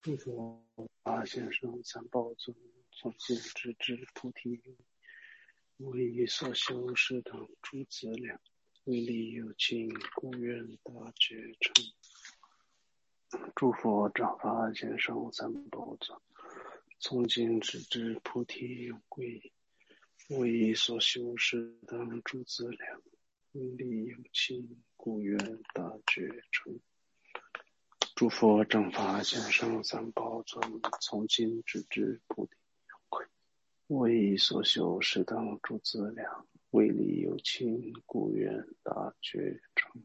佛法先生三宝尊，从今直至菩提，为一所修士等诸资粮，为利有情，故愿大觉成。诸佛正法先生三宝尊，从今直至菩提，永归为一所修士等诸资粮，为利有情，故愿大觉成。诸佛正法先生三宝尊，从今直至菩提，为一所修士等诸资粮，为利有情，故愿大觉成。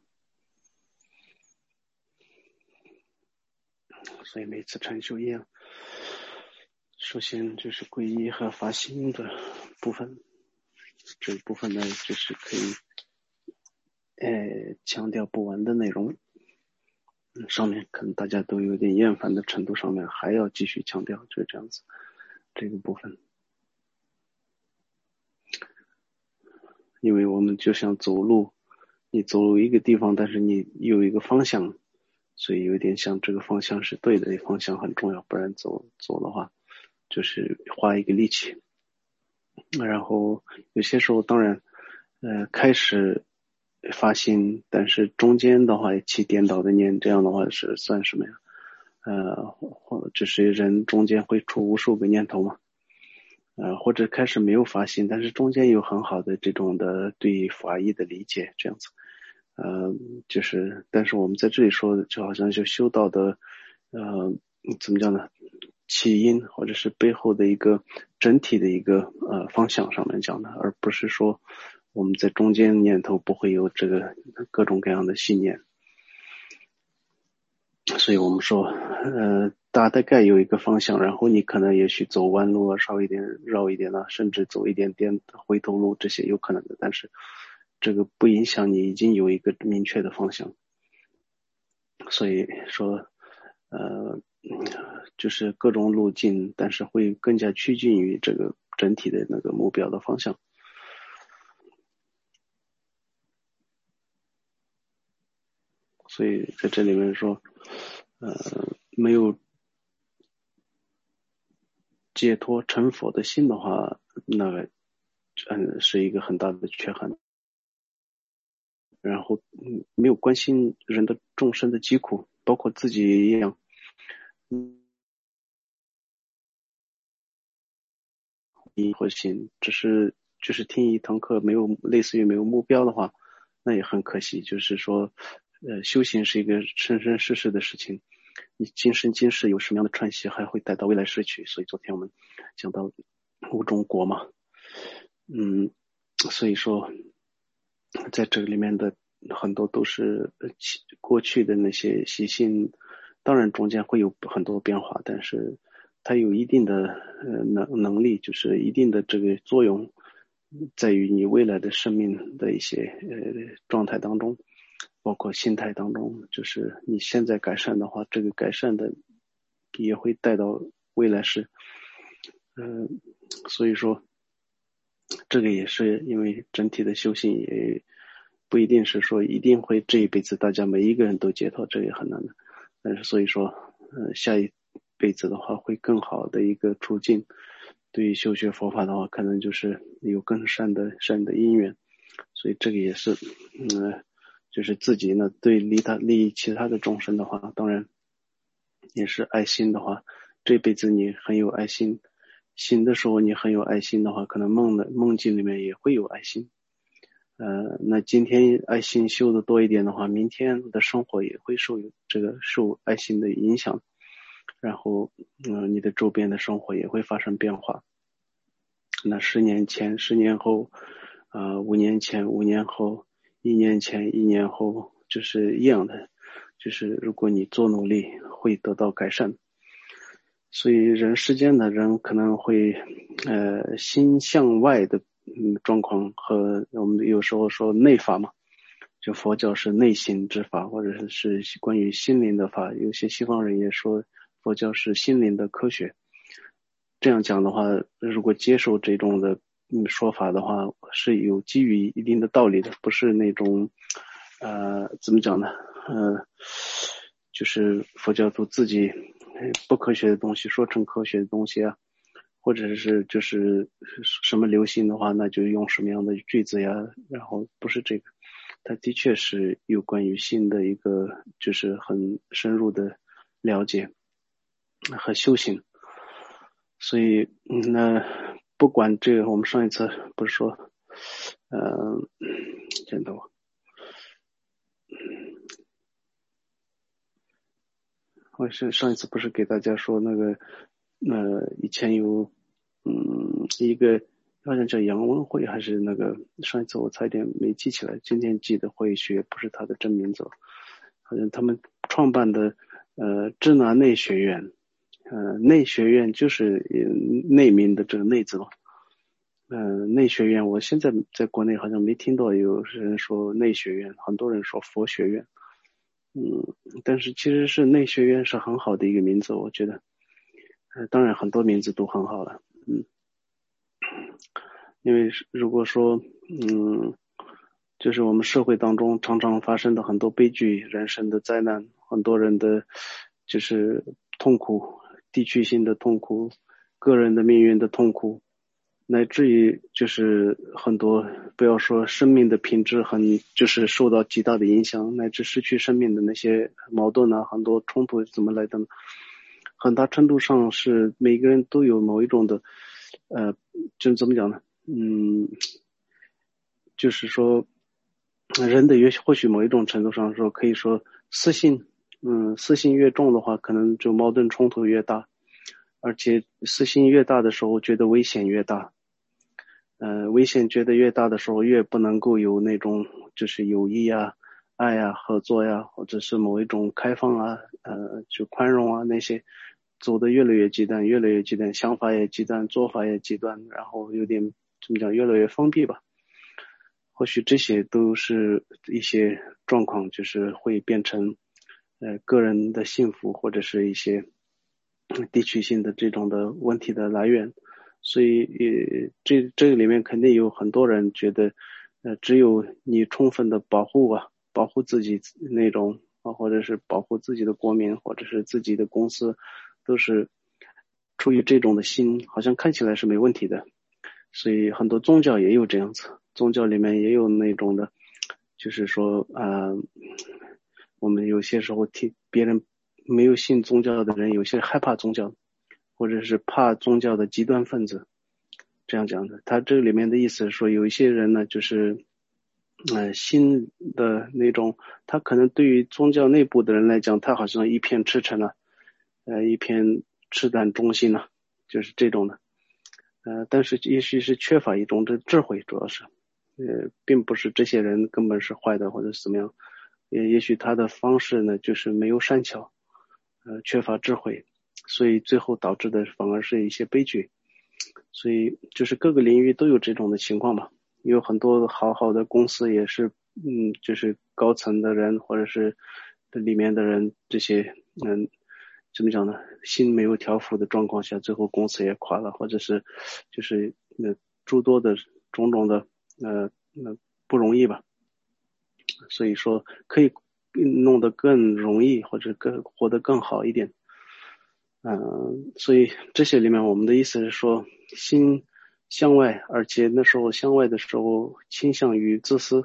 所以每次禅修一样，首先就是皈依和发心的部分，这部分呢就是可以强调不完的内容。上面可能大家都有点厌烦的程度，上面还要继续强调，就这样子这个部分。因为我们就像走路，你走一个地方，但是你有一个方向，所以有点像这个方向是对的，方向很重要，不然走的话就是花一个力气。然后有些时候当然开始发心，但是中间的话起颠倒的念，这样的话是算什么呀？就是人中间会出无数个念头嘛，或者开始没有发心，但是中间有很好的这种的对法义的理解，这样子，就是但是我们在这里说的，就好像就修道的，怎么讲呢？起因或者是背后的一个整体的一个方向上面讲的，而不是说我们在中间念头不会有这个各种各样的信念。所以我们说大概有一个方向，然后你可能也许走弯路啊，稍一点绕一点啊，甚至走一点点回头路，这些有可能的，但是这个不影响你已经有一个明确的方向。所以说就是各种路径，但是会更加趋近于这个整体的那个目标的方向。所以在这里面说没有解脱成佛的心的话，那个是一个很大的缺憾。然后没有关心人的众生的疾苦，包括自己一样，或心只是就是听一堂课，没有类似于没有目标的话，那也很可惜。就是说修行是一个生生世世的事情，你今生今世有什么样的串系，还会带到未来世去。所以昨天我们讲到五种果嘛，所以说在这里面的很多都是过去的那些习性，当然中间会有很多变化，但是它有一定的能力，就是一定的这个作用，在于你未来的生命的一些状态当中，包括心态当中，就是你现在改善的话，这个改善的也会带到未来世。所以说这个也是因为整体的修行也不一定是说一定会这一辈子大家每一个人都解脱，这也很难的。但是所以说下一辈子的话会更好的一个途径，对于修学佛法的话可能就是有更善的因缘。所以这个也是就是自己呢对利益其他的众生的话，当然也是爱心的话，这辈子你很有爱心，醒的时候你很有爱心的话，可能梦境里面也会有爱心。那今天爱心修的多一点的话，明天的生活也会受爱心的影响，然后你的周边的生活也会发生变化。那10年前10年后5年前5年后1年前1年后，就是一样的，就是如果你做努力会得到改善。所以世间的人可能会心向外的状况，和我们有时候说内法嘛，就佛教是内心之法，或者是关于心灵的法，有些西方人也说佛教是心灵的科学。这样讲的话，如果接受这种的说法的话，是有基于一定的道理的，不是那种怎么讲呢就是佛教徒自己不科学的东西说成科学的东西啊，或者是就是什么流行的话，那就用什么样的句子呀，然后不是这个，它的确是有关于心的一个就是很深入的了解和修行。所以那不管这个，我们上一次不是说见到我是上一次不是给大家说那个以前有一个好像叫杨文慧还是那个，上一次我差一点没记起来，今天记得慧学不是他的真名字，好像他们创办的智南内学院，内学院就是内名的这个内字嘛。内学院，我现在在国内好像没听到有人说内学院，很多人说佛学院。但是其实是内学院是很好的一个名字，我觉得。当然很多名字都很好了。因为如果说就是我们社会当中常常发生的很多悲剧，人生的灾难，很多人的就是痛苦，地区性的痛苦，个人的命运的痛苦，乃至于就是很多不要说生命的品质就是受到极大的影响，乃至失去生命的那些矛盾啊，很多冲突怎么来的呢？很大程度上是每个人都有某一种的就怎么讲呢？就是说人的或许某一种程度上说可以说私心越重的话，可能就矛盾冲突越大，而且私心越大的时候觉得危险越大，危险觉得越大的时候越不能够有那种就是友谊啊爱啊合作呀，或者是某一种开放啊就宽容啊，那些走得越来越极端，想法也极端，做法也极端，然后有点怎么讲越来越封闭吧。或许这些都是一些状况，就是会变成个人的幸福或者是一些地区性的这种的问题的来源。所以这个里面肯定有很多人觉得只有你充分的保护自己那种或者是保护自己的国民或者是自己的公司，都是出于这种的心，好像看起来是没问题的。所以很多宗教也有这样子，宗教里面也有那种的，就是说我们有些时候听别人没有信宗教的人，有些害怕宗教，或者是怕宗教的极端分子，这样讲的。他这里面的意思是说，有一些人呢，就是新的那种，他可能对于宗教内部的人来讲，他好像一片赤诚了，一片赤胆忠心了，就是这种的。但是也许是缺乏一种的智慧，主要是，并不是这些人根本是坏的或者是怎么样，也许他的方式呢就是没有善巧，缺乏智慧，所以最后导致的反而是一些悲剧。所以就是各个领域都有这种的情况嘛，有很多好的公司也是，就是高层的人或者是里面的人这些，怎么讲呢？心没有调伏的状况下，最后公司也垮了，或者是就是诸多的种种的不容易吧。所以说可以弄得更容易，或者活得更好一点。所以这些里面我们的意思是说，心向外，而且那时候向外的时候倾向于自私，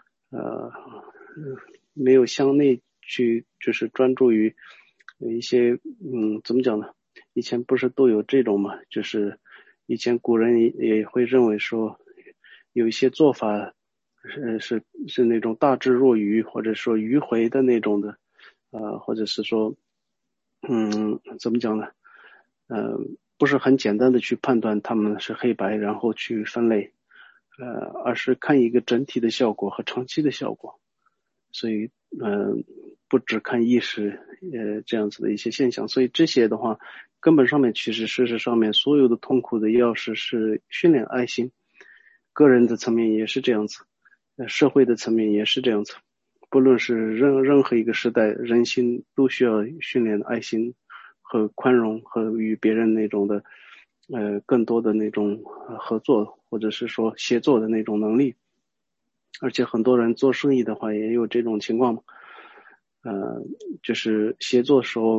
没有向内去，就是专注于一些怎么讲呢？以前不是都有这种嘛？就是以前古人也会认为说，有一些做法是那种大智若愚，或者说迂回的那种的，或者是说怎么讲呢？不是很简单的去判断他们是黑白，然后去分类，而是看一个整体的效果和长期的效果。所以不只看意识这样子的一些现象。所以这些的话，根本上面其实事实上面所有的痛苦的钥匙是训练爱心，个人的层面也是这样子，社会的层面也是这样子。不论是任何一个时代，人心都需要训练爱心和宽容和与别人那种的更多的那种合作或者是说协作的那种能力。而且很多人做生意的话也有这种情况嘛，就是协作的时候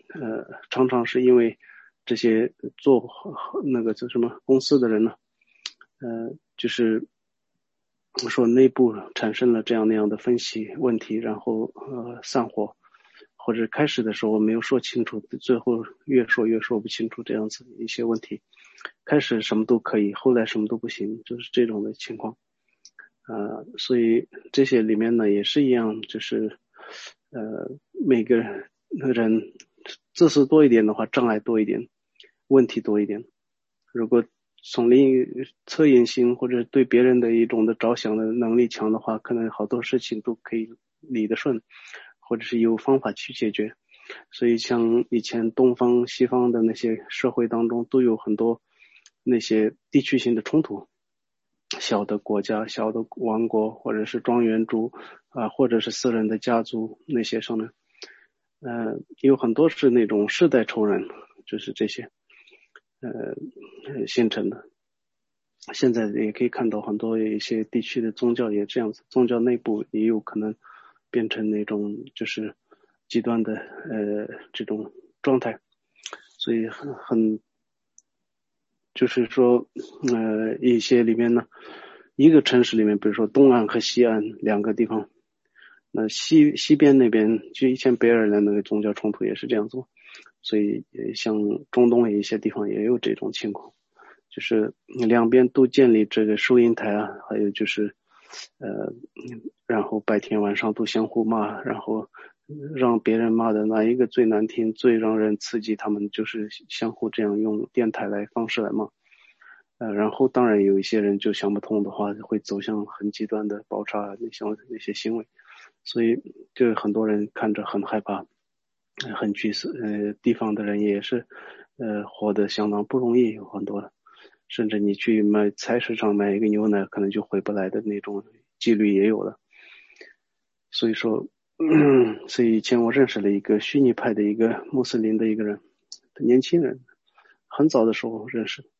常常是因为这些做那个叫什么公司的人呢，就是说内部产生了这样那样的分析问题，然后散伙，或者开始的时候没有说清楚，最后越说不清楚，这样子一些问题，开始什么都可以，后来什么都不行，就是这种的情况。所以这些里面呢也是一样，就是每个人自私多一点的话，障碍多一点，问题多一点。如果从另一恻隐心或者对别人的一种的着想的能力强的话，可能好多事情都可以理得顺，或者是有方法去解决。所以像以前东方西方的那些社会当中都有很多那些地区性的冲突，小的国家、小的王国，或者是庄园主或者是私人的家族那些上面，有很多是那种世代仇人，就是这些形成的。现在也可以看到很多一些地区的宗教也这样子，宗教内部也有可能变成那种就是极端的这种状态，所以很就是说一些里面呢，一个城市里面，比如说东岸和西岸两个地方，那西边那边就以前北爱尔兰那个宗教冲突也是这样做，所以像中东一些地方也有这种情况。就是两边都建立这个收银台啊，还有就是然后白天晚上都相互骂，然后让别人骂的哪一个最难听，最让人刺激，他们就是相互这样用电台来方式来骂。然后当然有一些人就想不通的话，会走向很极端的爆炸那些行为，所以就很多人看着很害怕，很惧死。地方的人也是活得相当不容易，有很多。甚至你去菜市场买一个牛奶，可能就回不来的那种几率也有了。所以说，所以以前我认识了一个逊尼派的一个穆斯林的一个人，年轻人，很早的时候认识，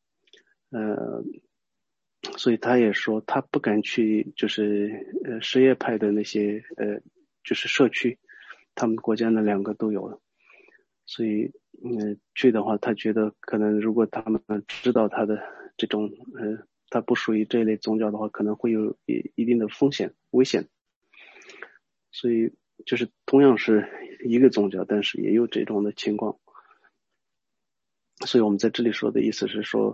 所以他也说他不敢去，就是什叶派的那些就是社区，他们国家那两个都有了。所以去的话，他觉得可能如果他们知道他的这种他不属于这一类宗教的话，可能会有一定的危险。所以就是同样是一个宗教，但是也有这种的情况。所以我们在这里说的意思是说，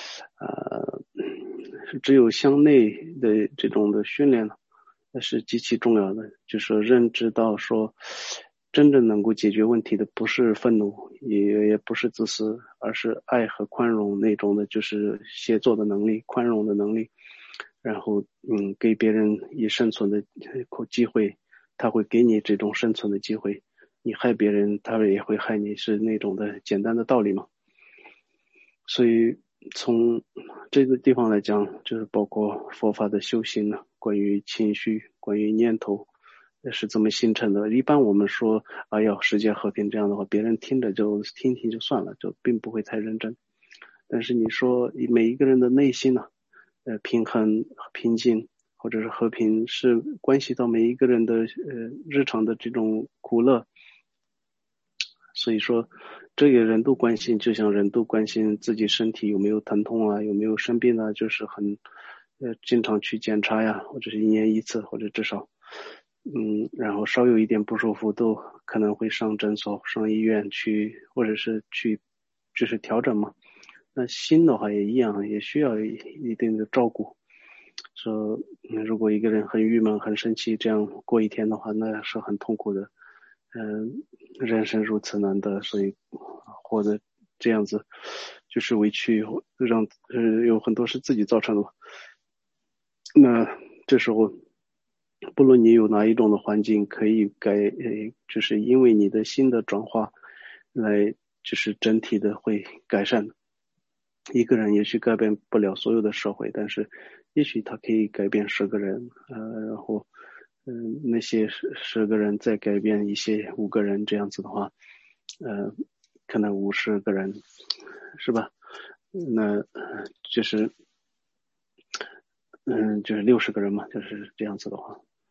只有向内的这种的训练呢，那是极其重要的，就是认知到说，真正能够解决问题的不是愤怒，也不是自私，而是爱和宽容那种的，就是协作的能力、宽容的能力。然后给别人以生存的机会，他会给你这种生存的机会。你害别人，他也会害你，是那种的简单的道理嘛。所以从这个地方来讲，就是包括佛法的修行呢，关于情绪，关于念头是怎么形成的。一般我们说要世界和平这样的话，别人听着就听听就算了，就并不会太认真。但是你说每一个人的内心呢，平衡、平静或者是和平，是关系到每一个人的日常的这种苦乐。所以说这个人都关心，就像人都关心自己身体有没有疼痛啊，有没有生病啊，就是很经常去检查呀，或者是1年1次，或者至少然后稍有一点不舒服都可能会上诊所、上医院去，或者是去就是调整嘛。那心的话也一样，也需要一定的照顾。说如果一个人很郁闷、很生气，这样过一天的话，那是很痛苦的。人生如此难得，所以活得这样子就是委屈，让有很多是自己造成的。那这时候不论你有哪一种的环境可以就是因为你的心的转化来就是整体的会改善。一个人也许改变不了所有的社会，但是也许他可以改变10个人，然后那些10个人再改变一些5个人，这样子的话可能50个人，是吧？那就是就是60个人嘛，就是这样子的话。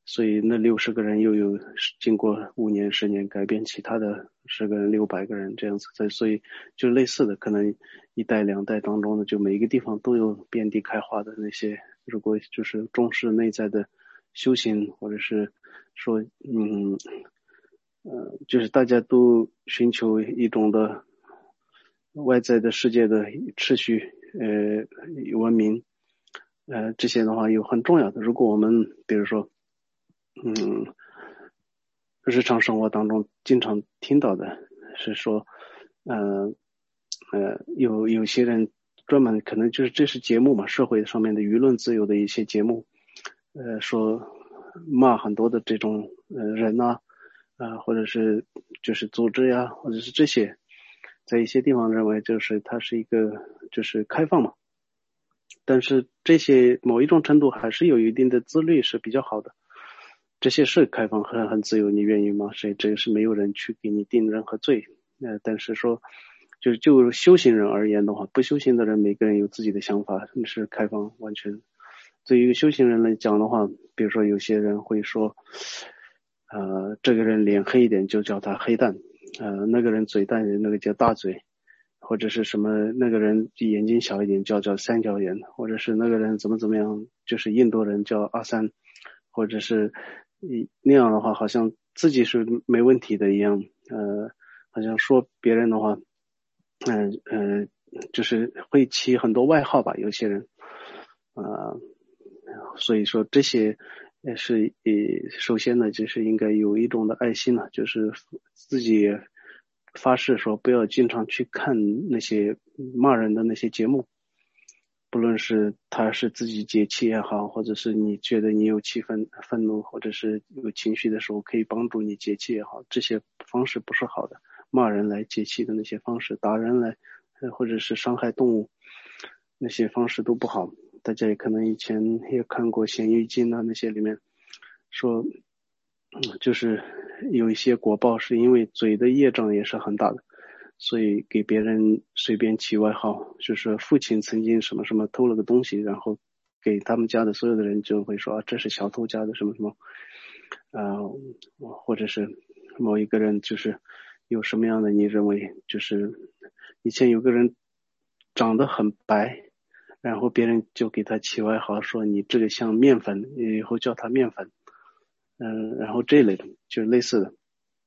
所以那60个人又有经过5年10年改变，其他的10个人600个人这样子，所以就类似的，可能1代2代当中呢，就每一个地方都有遍地开花的那些，如果就是重视内在的修行，或者是说就是大家都寻求一种的外在的世界的秩序文明，这些的话有很重要的。如果我们比如说日常生活当中经常听到的是说有些人专门可能就是这是节目嘛，社会上面的舆论自由的一些节目，说骂很多的这种人呐，或者是就是组织呀，或者是这些，在一些地方认为就是它是一个就是开放嘛，但是这些某一种程度还是有一定的自律是比较好的。这些是开放很自由，你愿意吗？这个是没有人去给你定任何罪。但是说就修行人而言的话，不修行的人每个人有自己的想法，是开放完全。对于修行人来讲的话，比如说有些人会说这个人脸黑一点就叫他黑蛋，那个人嘴大一点那个叫大嘴，或者是什么那个人眼睛小一点叫三角眼，或者是那个人怎么样，就是印度人叫阿三，或者是那样的话好像自己是没问题的一样，好像说别人的话就是会起很多外号吧，有些人所以说这些也是首先呢就是应该有一种的爱心了，就是自己发誓说不要经常去看那些骂人的那些节目，不论是他是自己节气也好，或者是你觉得你有愤怒或者是有情绪的时候可以帮助你节气也好，这些方式不是好的。骂人来节气的那些方式，打人来或者是伤害动物那些方式都不好。大家也可能以前也看过咸鱼经啊，那些里面说就是有一些果报是因为嘴的业障也是很大的，所以给别人随便起外号，就是父亲曾经什么什么偷了个东西，然后给他们家的所有的人就会说这是小偷家的什么什么或者是某一个人就是有什么样的你认为就是以前有个人长得很白，然后别人就给他起外号说你这个像面粉，以后叫他面粉，然后这一类的就类似的，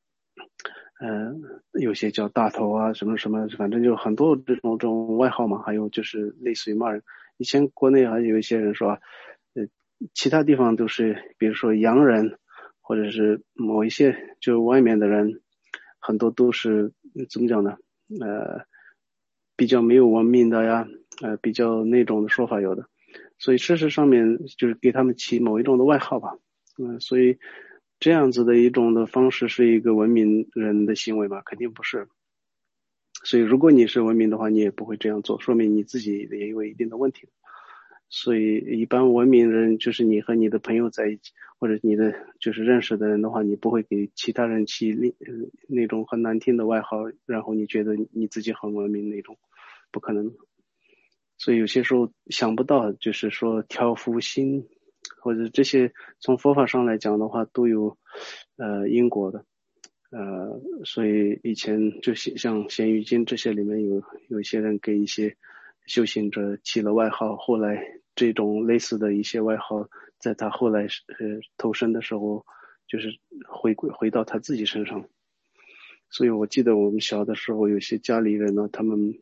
有些叫大头啊什么什么，反正就很多这种外号嘛，还有就是类似于骂人。以前国内还有一些人说其他地方都是比如说洋人或者是某一些就外面的人，很多都是怎么讲呢比较没有文明的呀，比较那种的说法有的，所以事实上面就是给他们起某一种的外号吧，所以这样子的一种的方式是一个文明人的行为吗？肯定不是。所以如果你是文明的话，你也不会这样做，说明你自己也有一定的问题。所以一般文明人就是你和你的朋友在一起，或者你的就是认识的人的话，你不会给其他人起那种很难听的外号，然后你觉得你自己很文明那种，不可能。所以有些时候想不到，就是说调伏心或者这些从佛法上来讲的话都有因果的，所以以前就像咸鱼经这些里面有一些人给一些修行者起了外号，后来这种类似的一些外号在他后来投生的时候就是回到他自己身上。所以我记得我们小的时候有些家里人呢，他们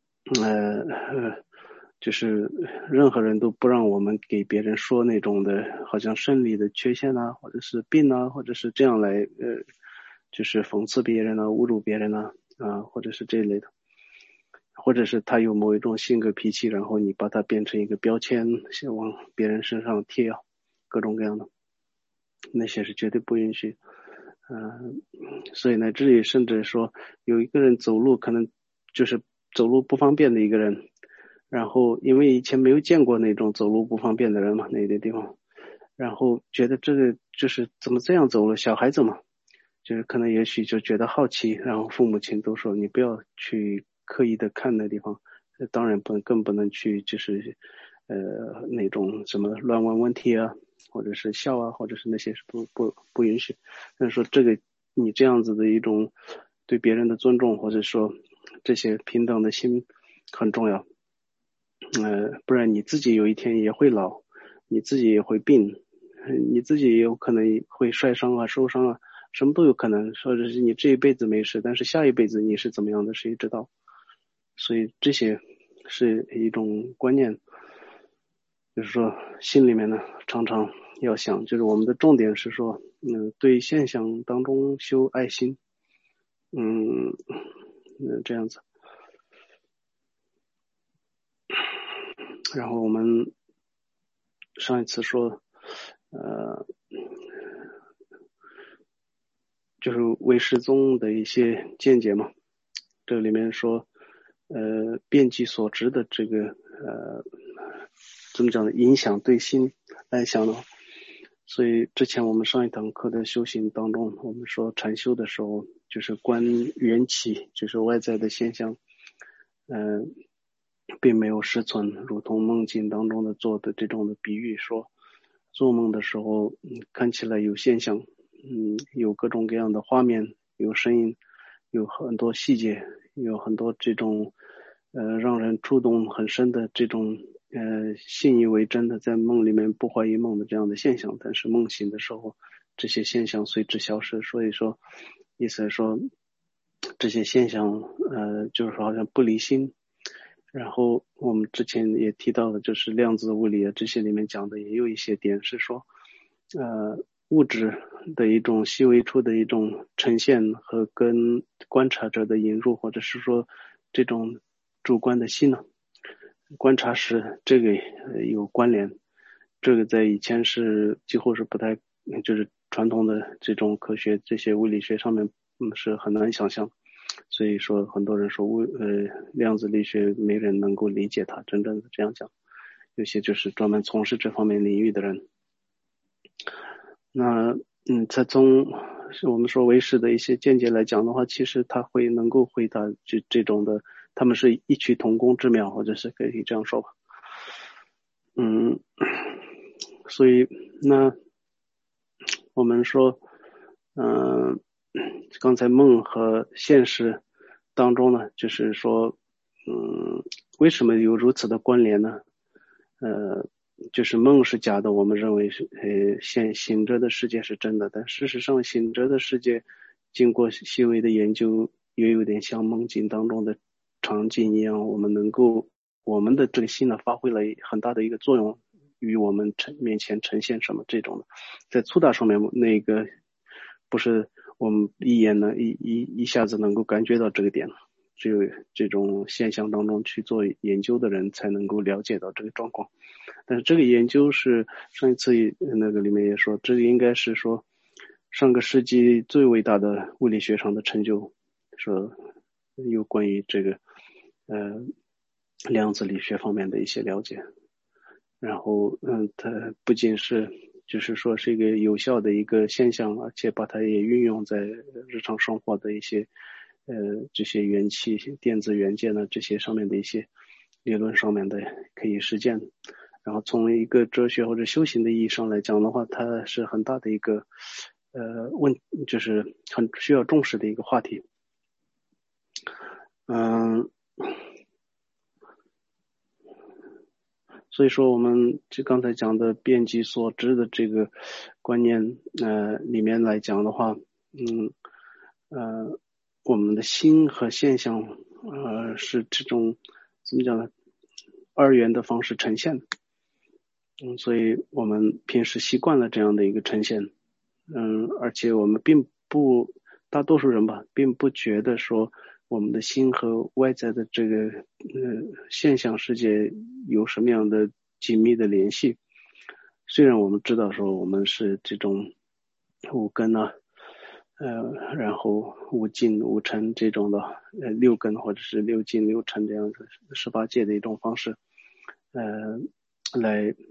就是任何人都不让我们给别人说那种的好像生理的缺陷啊，或者是病啊，或者是这样来就是讽刺别人啊，侮辱别人啊，或者是这一类的，或者是他有某一种性格脾气，然后你把它变成一个标签先往别人身上贴各种各样的，那些是绝对不允许。所以呢，这里甚至说有一个人走路可能就是走路不方便的一个人，然后因为以前没有见过那种走路不方便的人嘛，那些地方，然后觉得这个就是怎么这样走了，小孩子嘛，就是可能也许就觉得好奇，然后父母亲都说你不要去刻意的看那地方，当然更不能去就是那种什么乱问问题啊， 或者是笑啊，或者是那些是不允许。但是说这个你这样子的一种对别人的尊重，或者说这些平等的心很重要。不然你自己有一天也会老，你自己也会病，你自己也有可能会摔伤啊、受伤啊，什么都有可能。或者是你这一辈子没事，但是下一辈子你是怎么样的，谁知道？所以这些是一种观念，就是说心里面呢常常要想，就是我们的重点是说，对现象当中修爱心，这样子。然后我们上一次说，就是唯识宗的一些见解嘛，这里面说，遍计所知的这个怎么讲呢？影响对心来想的话，所以之前我们上一堂课的修行当中，我们说禅修的时候，就是观缘起，就是外在的现象，并没有实存，如同梦境当中的做的这种的比喻说，做梦的时候，看起来有现象，有各种各样的画面，有声音，有很多细节，有很多这种让人触动很深的这种信以为真的在梦里面不怀疑梦的这样的现象，但是梦醒的时候，这些现象随之消失。所以说，意思是说这些现象就是说好像不离心。然后我们之前也提到了，就是量子物理啊，这些里面讲的也有一些点是说，物质的一种细微处的一种呈现和跟观察者的引入，或者是说这种主观的心呢，观察时这个有关联。这个在以前是几乎是不太，就是传统的这种科学这些物理学上面，是很难想象。所以说很多人说量子力学没人能够理解它，真正的这样讲，有些就是专门从事这方面领域的人。那在从我们说唯识的一些见解来讲的话，其实他会能够回答这种的，他们是异曲同工之妙，或者是可以这样说吧。所以那我们说刚才梦和现实当中呢，就是说为什么有如此的关联呢？就是梦是假的，我们认为是醒着的世界是真的，但事实上醒着的世界经过细微的研究，也有点像梦境当中的场景一样，我们的这个心呢发挥了很大的一个作用，与我们面前呈现什么这种的，在粗大上面那个不是我们一眼呢一下子能够感觉到这个点，只有这种现象当中去做研究的人才能够了解到这个状况。但是这个研究是上一次那个里面也说，这个应该是说上个世纪最伟大的物理学上的成就，说有关于这个量子力学方面的一些了解。然后它不仅是就是说是一个有效的一个现象，而且把它也运用在日常生活的一些这些元气、电子元件呢这些上面的一些理论上面的可以实践。然后从一个哲学或者修行的意义上来讲的话，它是很大的一个就是很需要重视的一个话题。所以说我们就刚才讲的遍计所知的这个观念里面来讲的话，我们的心和现象是这种怎么讲呢？二元的方式呈现。所以我们平时习惯了这样的一个呈现。而且我们并不大多数人吧，并不觉得说我们的心和外在的这个现象世界有什么样的紧密的联系。虽然我们知道说我们是这种五根啊，然后五境五尘这种的六根或者是六境六尘这样子18界的一种方式，来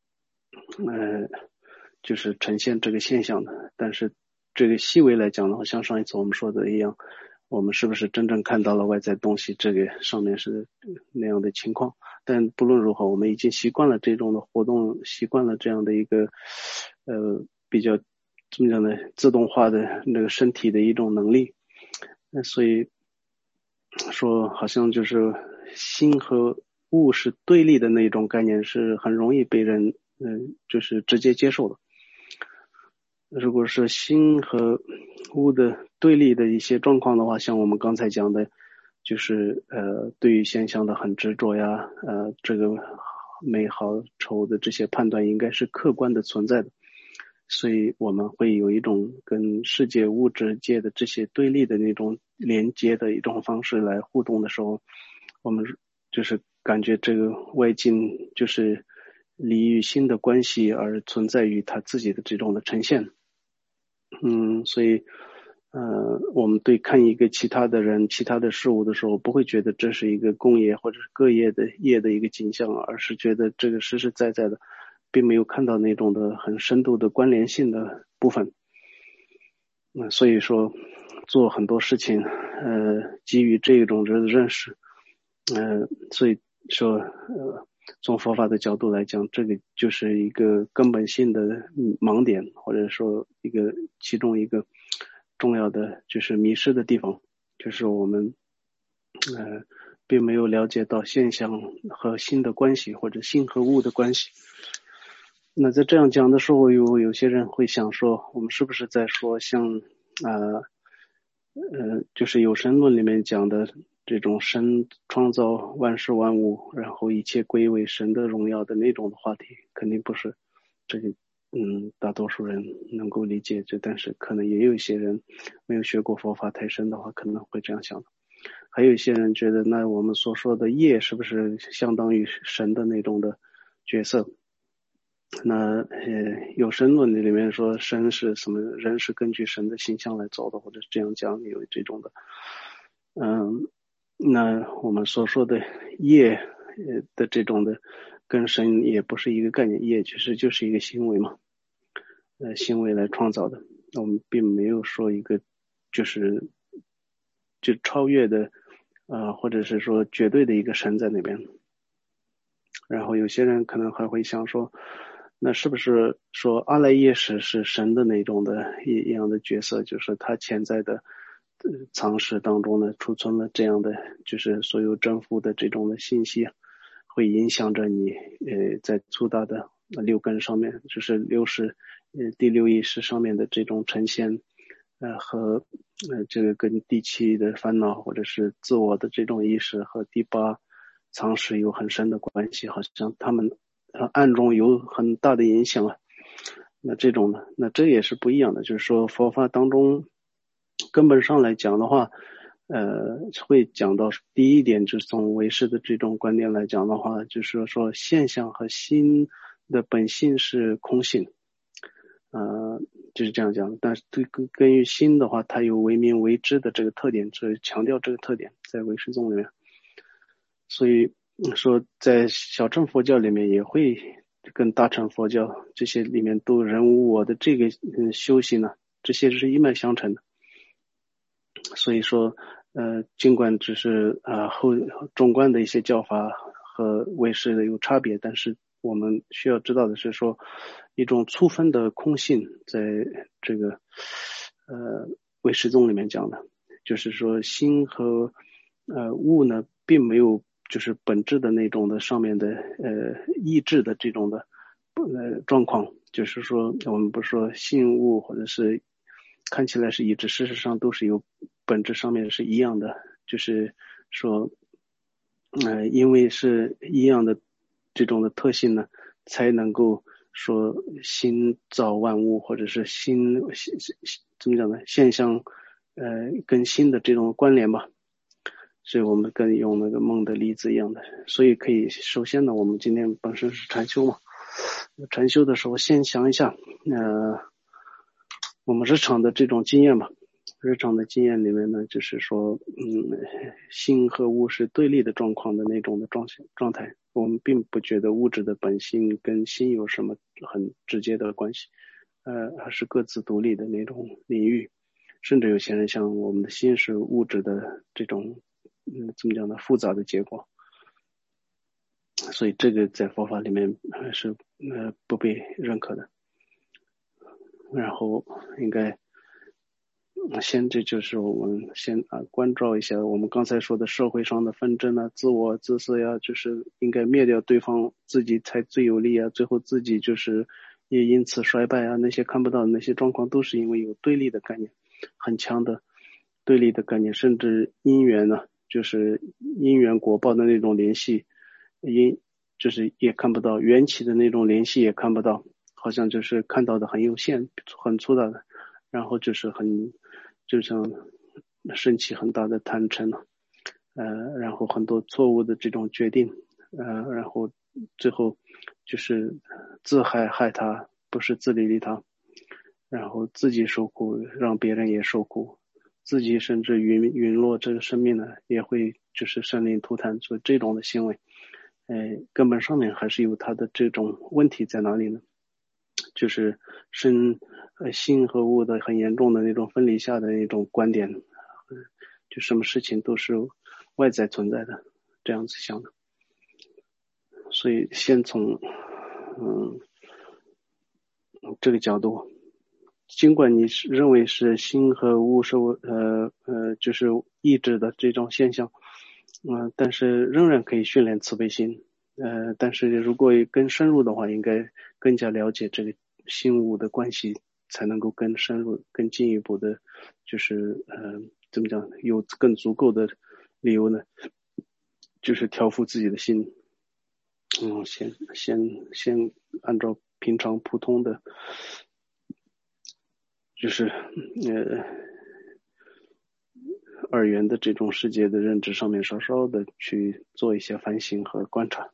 就是呈现这个现象的。但是这个细微来讲的话，像上一次我们说的一样， 我们是不是真正看到了外在东西，这个上面是那样的情况。但不论如何，我们已经习惯了这种的活动，习惯了这样的一个比较怎么讲呢，自动化的那个身体的一种能力。所以说好像就是心和物是对立的那种概念是很容易被人就是直接接受的。如果是心和物的对立的一些状况的话，像我们刚才讲的，就是对于现象的很执着呀，这个美好丑的这些判断应该是客观的存在的，所以我们会有一种跟世界物质界的这些对立的那种连接的一种方式来互动的时候，我们就是感觉这个外境就是离与心的关系而存在于它自己的这种的呈现。所以我们对看一个其他的人、其他的事物的时候，不会觉得这是一个共业或者是各业的一个景象，而是觉得这个实实在在的，并没有看到那种的很深度的关联性的部分。所以说做很多事情基于这种的认识，所以说从佛法的角度来讲，这个就是一个根本性的盲点，或者说其中一个重要的就是迷失的地方，就是我们并没有了解到现象和心的关系，或者心和物的关系。那在这样讲的时候，有些人会想说，我们是不是在说像就是有神论里面讲的这种神创造万事万物，然后一切归为神的荣耀的那种的话题，肯定不是这个大多数人能够理解这，但是可能也有一些人没有学过佛法太深的话，可能会这样想的。还有一些人觉得，那我们所说的业是不是相当于神的那种的角色？那有神论里面说神是什么，人是根据神的形象来造的，或者这样讲有这种的。那我们所说的业的这种的跟神也不是一个概念，业其实就是一个行为嘛，行为来创造的。我们并没有说一个就超越的或者是说绝对的一个神在那边。然后有些人可能还会想说，那是不是说阿赖耶识是神的那种的一样的角色，就是他潜在的藏识当中呢储存了这样的就是所有正负的这种的信息，会影响着你在粗大的六根上面，就是第六意识上面的这种呈现和这个跟第七的烦恼或者是自我的这种意识和第八藏识有很深的关系，好像他们暗中有很大的影响啊。那这种呢，那这也是不一样的，就是说佛法当中根本上来讲的话，会讲到第一点，就是从唯识的这种观点来讲的话，就是说现象和心的本性是空性，就是这样讲。但是对根于心的话，它有为明为知的这个特点，是强调这个特点在唯识宗里面。所以说在小乘佛教里面也会跟大乘佛教这些里面都人无我的这个修行呢，这些是一脉相承的。所以说尽管只是中观的一些教法和唯识的有差别，但是我们需要知道的是说一种粗分的空性，在这个唯识宗里面讲的，就是说心和物呢并没有就是本质的那种的上面的意志的这种的状况，就是说我们不是说性物或者是看起来是一致，事实上都是有本质上面是一样的，就是说因为是一样的这种的特性呢，才能够说心造万物，或者是怎么讲呢，现象跟心的这种关联吧。所以我们跟用那个梦的例子一样的，所以可以首先呢，我们今天本身是禅修嘛，禅修的时候先想一下我们日常的这种经验吧。日常的经验里面呢，就是说心和物是对立的状况的那种的状态，我们并不觉得物质的本性跟心有什么很直接的关系，而是各自独立的那种领域。 甚至有些人像我们的心是物质的这种怎么讲呢，复杂的结果。所以这个在佛法里面是不被认可的。然后应该先，这就是我们先关照一下我们刚才说的社会上的纷争啊、自我自私呀，就是应该灭掉对方，自己才最有利啊，最后自己就是也因此衰败啊，那些看不到的那些状况都是因为有对立的概念，很强的对立的概念，甚至因缘呢，就是因缘果报的那种联系，就是也看不到缘起的那种联系也看不到，好像就是看到的很有限、很粗大的，然后就是就像升起很大的贪嗔了，然后很多错误的这种决定，然后最后就是自害他，不是自利利他，然后自己受苦，让别人也受苦，自己甚至陨落这个生命呢，也会就是生灵涂炭，所以这种的行为，根本上面还是有他的这种问题在哪里呢？就是心和物的很严重的那种分离下的那种观点，就什么事情都是外在存在的，这样子想的。所以先从这个角度，尽管你认为是心和物是就是意志的这种现象，但是仍然可以训练慈悲心。但是如果更深入的话，应该更加了解这个心物的关系，才能够更深入、更进一步的，就是怎么讲，有更足够的理由呢，就是调伏自己的心。先按照平常普通的，就是二元的这种世界的认知上面，稍稍的去做一些反省和观察。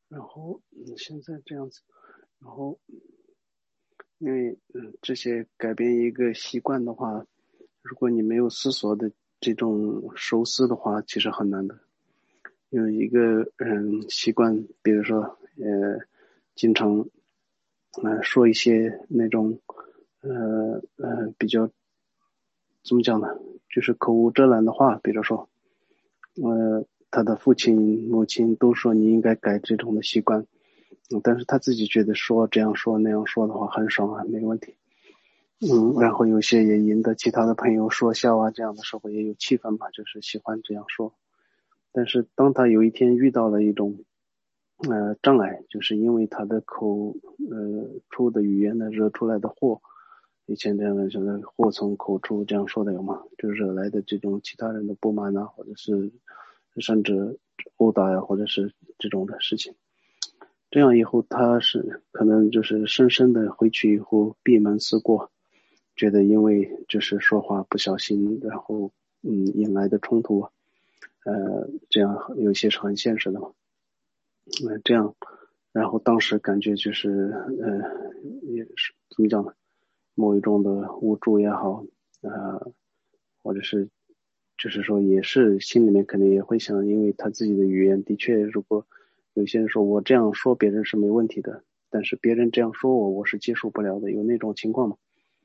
然后现在这样子，然后因为这些改变一个习惯的话，如果你没有思索的这种熟思的话，其实很难的。有一个习惯，比如说经常说一些那种比较怎么讲呢，就是口无遮拦的话，比如说他的父亲母亲都说你应该改这种的习惯，但是他自己觉得说这样说那样说的话很爽啊，没问题。然后有些也引得其他的朋友说笑啊，这样的时候也有气氛嘛，就是喜欢这样说。但是当他有一天遇到了一种障碍，就是因为他的口出的语言呢惹出来的祸，以前这样的就是祸从口出这样说的有吗？就惹来的这种其他人的不满啊，或者是甚至殴打呀，或者是这种的事情。这样以后他是可能就是深深的回去以后闭门思过，觉得因为就是说话不小心，然后引来的冲突，这样有些是很现实的嘛。这样，然后当时感觉就是也是怎么讲呢？某一种的无助也好，或者是就是说也是心里面肯定也会想，因为他自己的语言的确，如果有些人说我这样说别人是没问题的，但是别人这样说我是接受不了的，有那种情况嘛。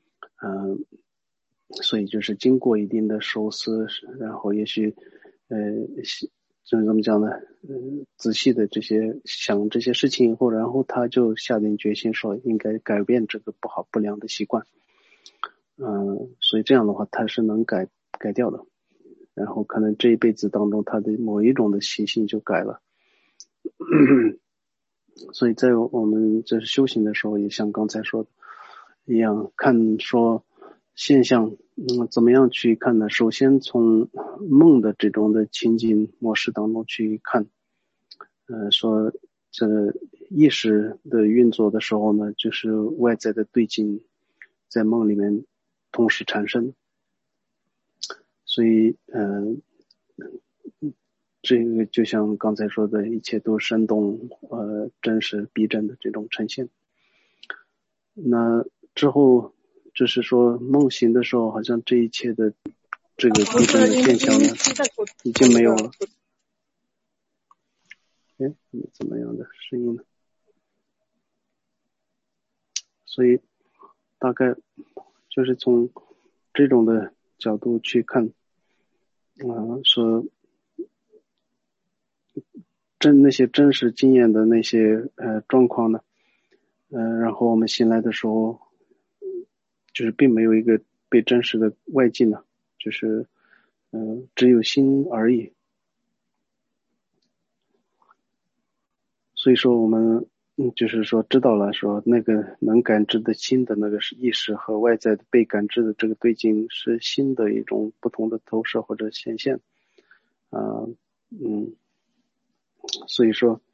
所以就是经过一定的熟思，然后也许就是怎么讲呢？仔细的这些想这些事情以后，然后他就下定决心说应该改变这个不良的习惯。所以这样的话他是能改掉的。然后可能这一辈子当中他的某一种的习性就改了。所以在我们这修行的时候，也像刚才说的一样，看说现象，怎么样去看呢？首先从梦的这种的情景模式当中去看，说这个意识的运作的时候呢，就是外在的对境在梦里面同时产生，所以这个就像刚才说的，一切都生动、真实、逼真的这种呈现。那之后就是说梦醒的时候，好像这一切的这个逼真的现象呢，已经没有了。哎，怎么样的声音呢？所以大概就是从这种的角度去看，说那些真实经验的那些状况呢，然后我们醒来的时候，就是并没有一个被真实的外境呢，就是只有心而已。所以说我们就是说知道了说那个能感知的心的那个是意识和外在的被感知的这个对境是心的一种不同的投射或者显现。所以说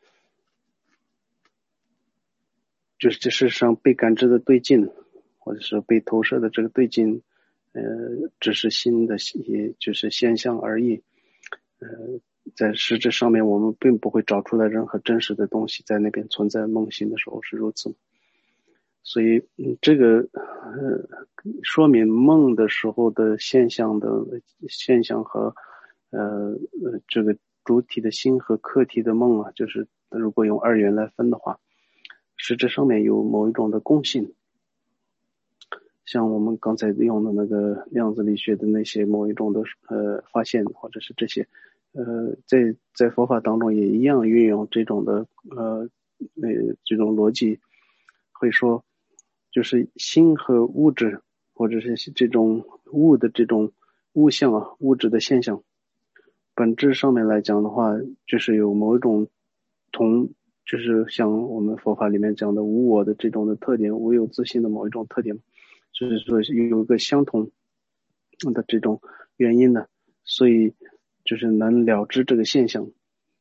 就是这世上被感知的对境或者是被投射的这个对境只是心的也就是现象而已。在实质上面我们并不会找出来任何真实的东西在那边存在，梦醒的时候是如此。所以这个说明梦的时候的现象和这个主体的心和客体的梦啊，就是如果用二元来分的话，实质上面有某一种的共性。像我们刚才用的那个量子力学的那些某一种的发现，或者是这些在佛法当中也一样运用这种的这种逻辑，会说就是心和物质或者是这种物的这种物象啊，物质的现象本质上面来讲的话，就是有某一种就是像我们佛法里面讲的无我的这种的特点，无有自性的某一种特点，就是说有一个相同的这种原因呢，所以就是能了知这个现象。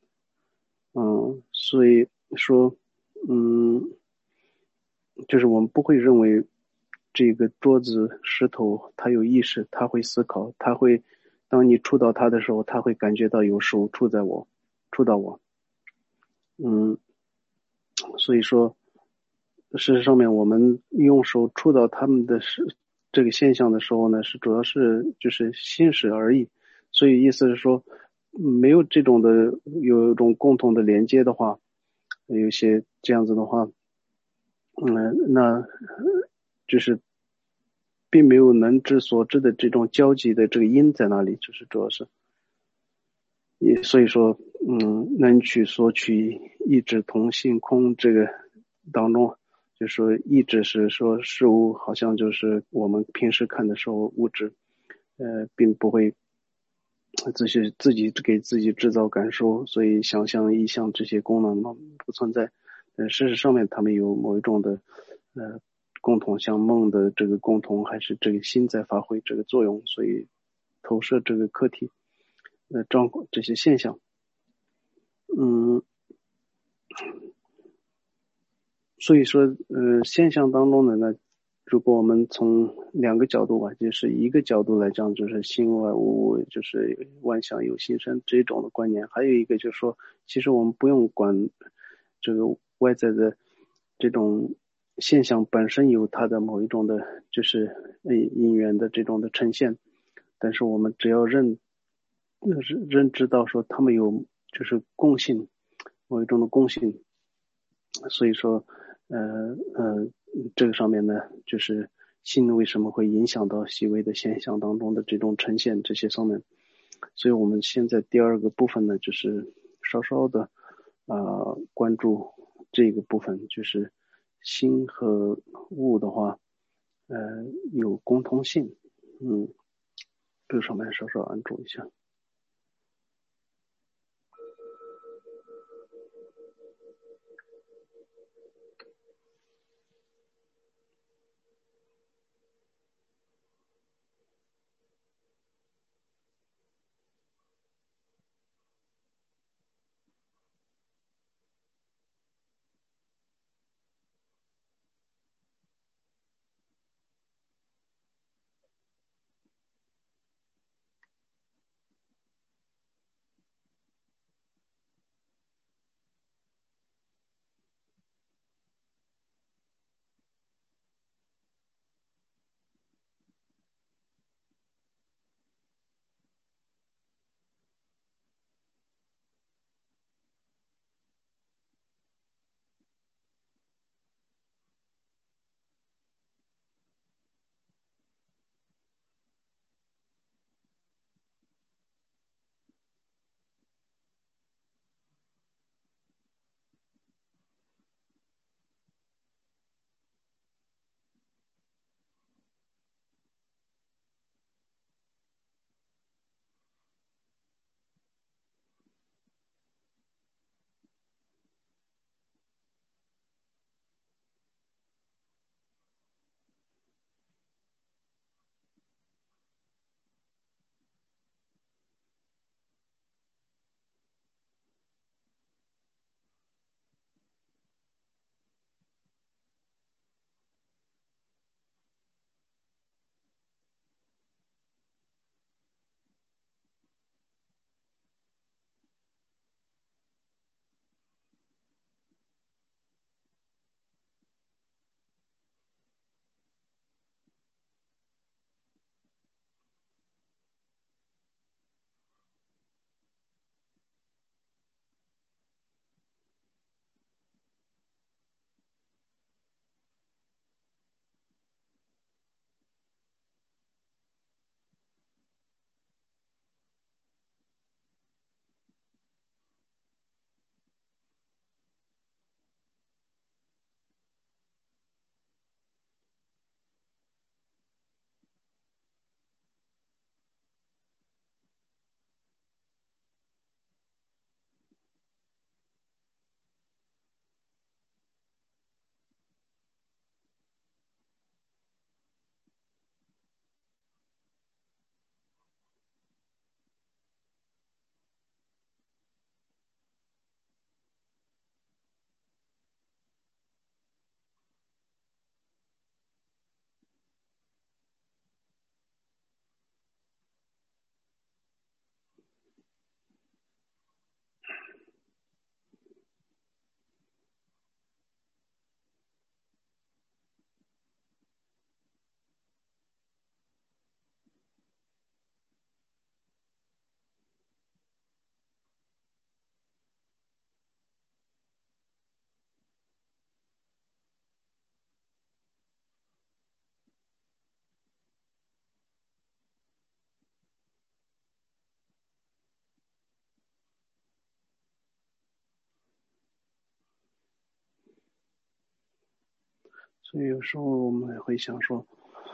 所以说就是我们不会认为这个桌子石头它有意识，它会思考，它会当你触到它的时候，它会感觉到有手触到我。 所以说，事实上面我们用手触到他们的这个现象的时候呢，是主要是就是心识而已。所以意思是说，没有这种的有一种共同的连接的话，有些这样子的话，那就是并没有能知所知的这种交集的这个因在哪里，就是主要是。也所以说，能取所取，意指同性空这个当中，就说意指是说事物好像就是我们平时看的时候物质，并不会自己给自己制造感受，所以想象、意象这些功能不存在。事实上面他们有某一种的共同，像梦的这个共同，还是这个心在发挥这个作用，所以投射这个客体。状况这些现象，所以说，现象当中的呢，如果我们从两个角度吧，就是一个角度来讲，就是心外无物，就是万象有心生这种的观念；还有一个就是说，其实我们不用管这个外在的这种现象本身有它的某一种的，就是因缘的这种的呈现，但是我们只要认知到说他们有就是共性，某一种的共性，所以说，这个上面呢，就是心为什么会影响到细微的现象当中的这种呈现这些上面，所以我们现在第二个部分呢，就是稍稍的关注这个部分，就是心和物的话，有共通性，这个上面稍稍按住一下。 所以有时候我们也会想说，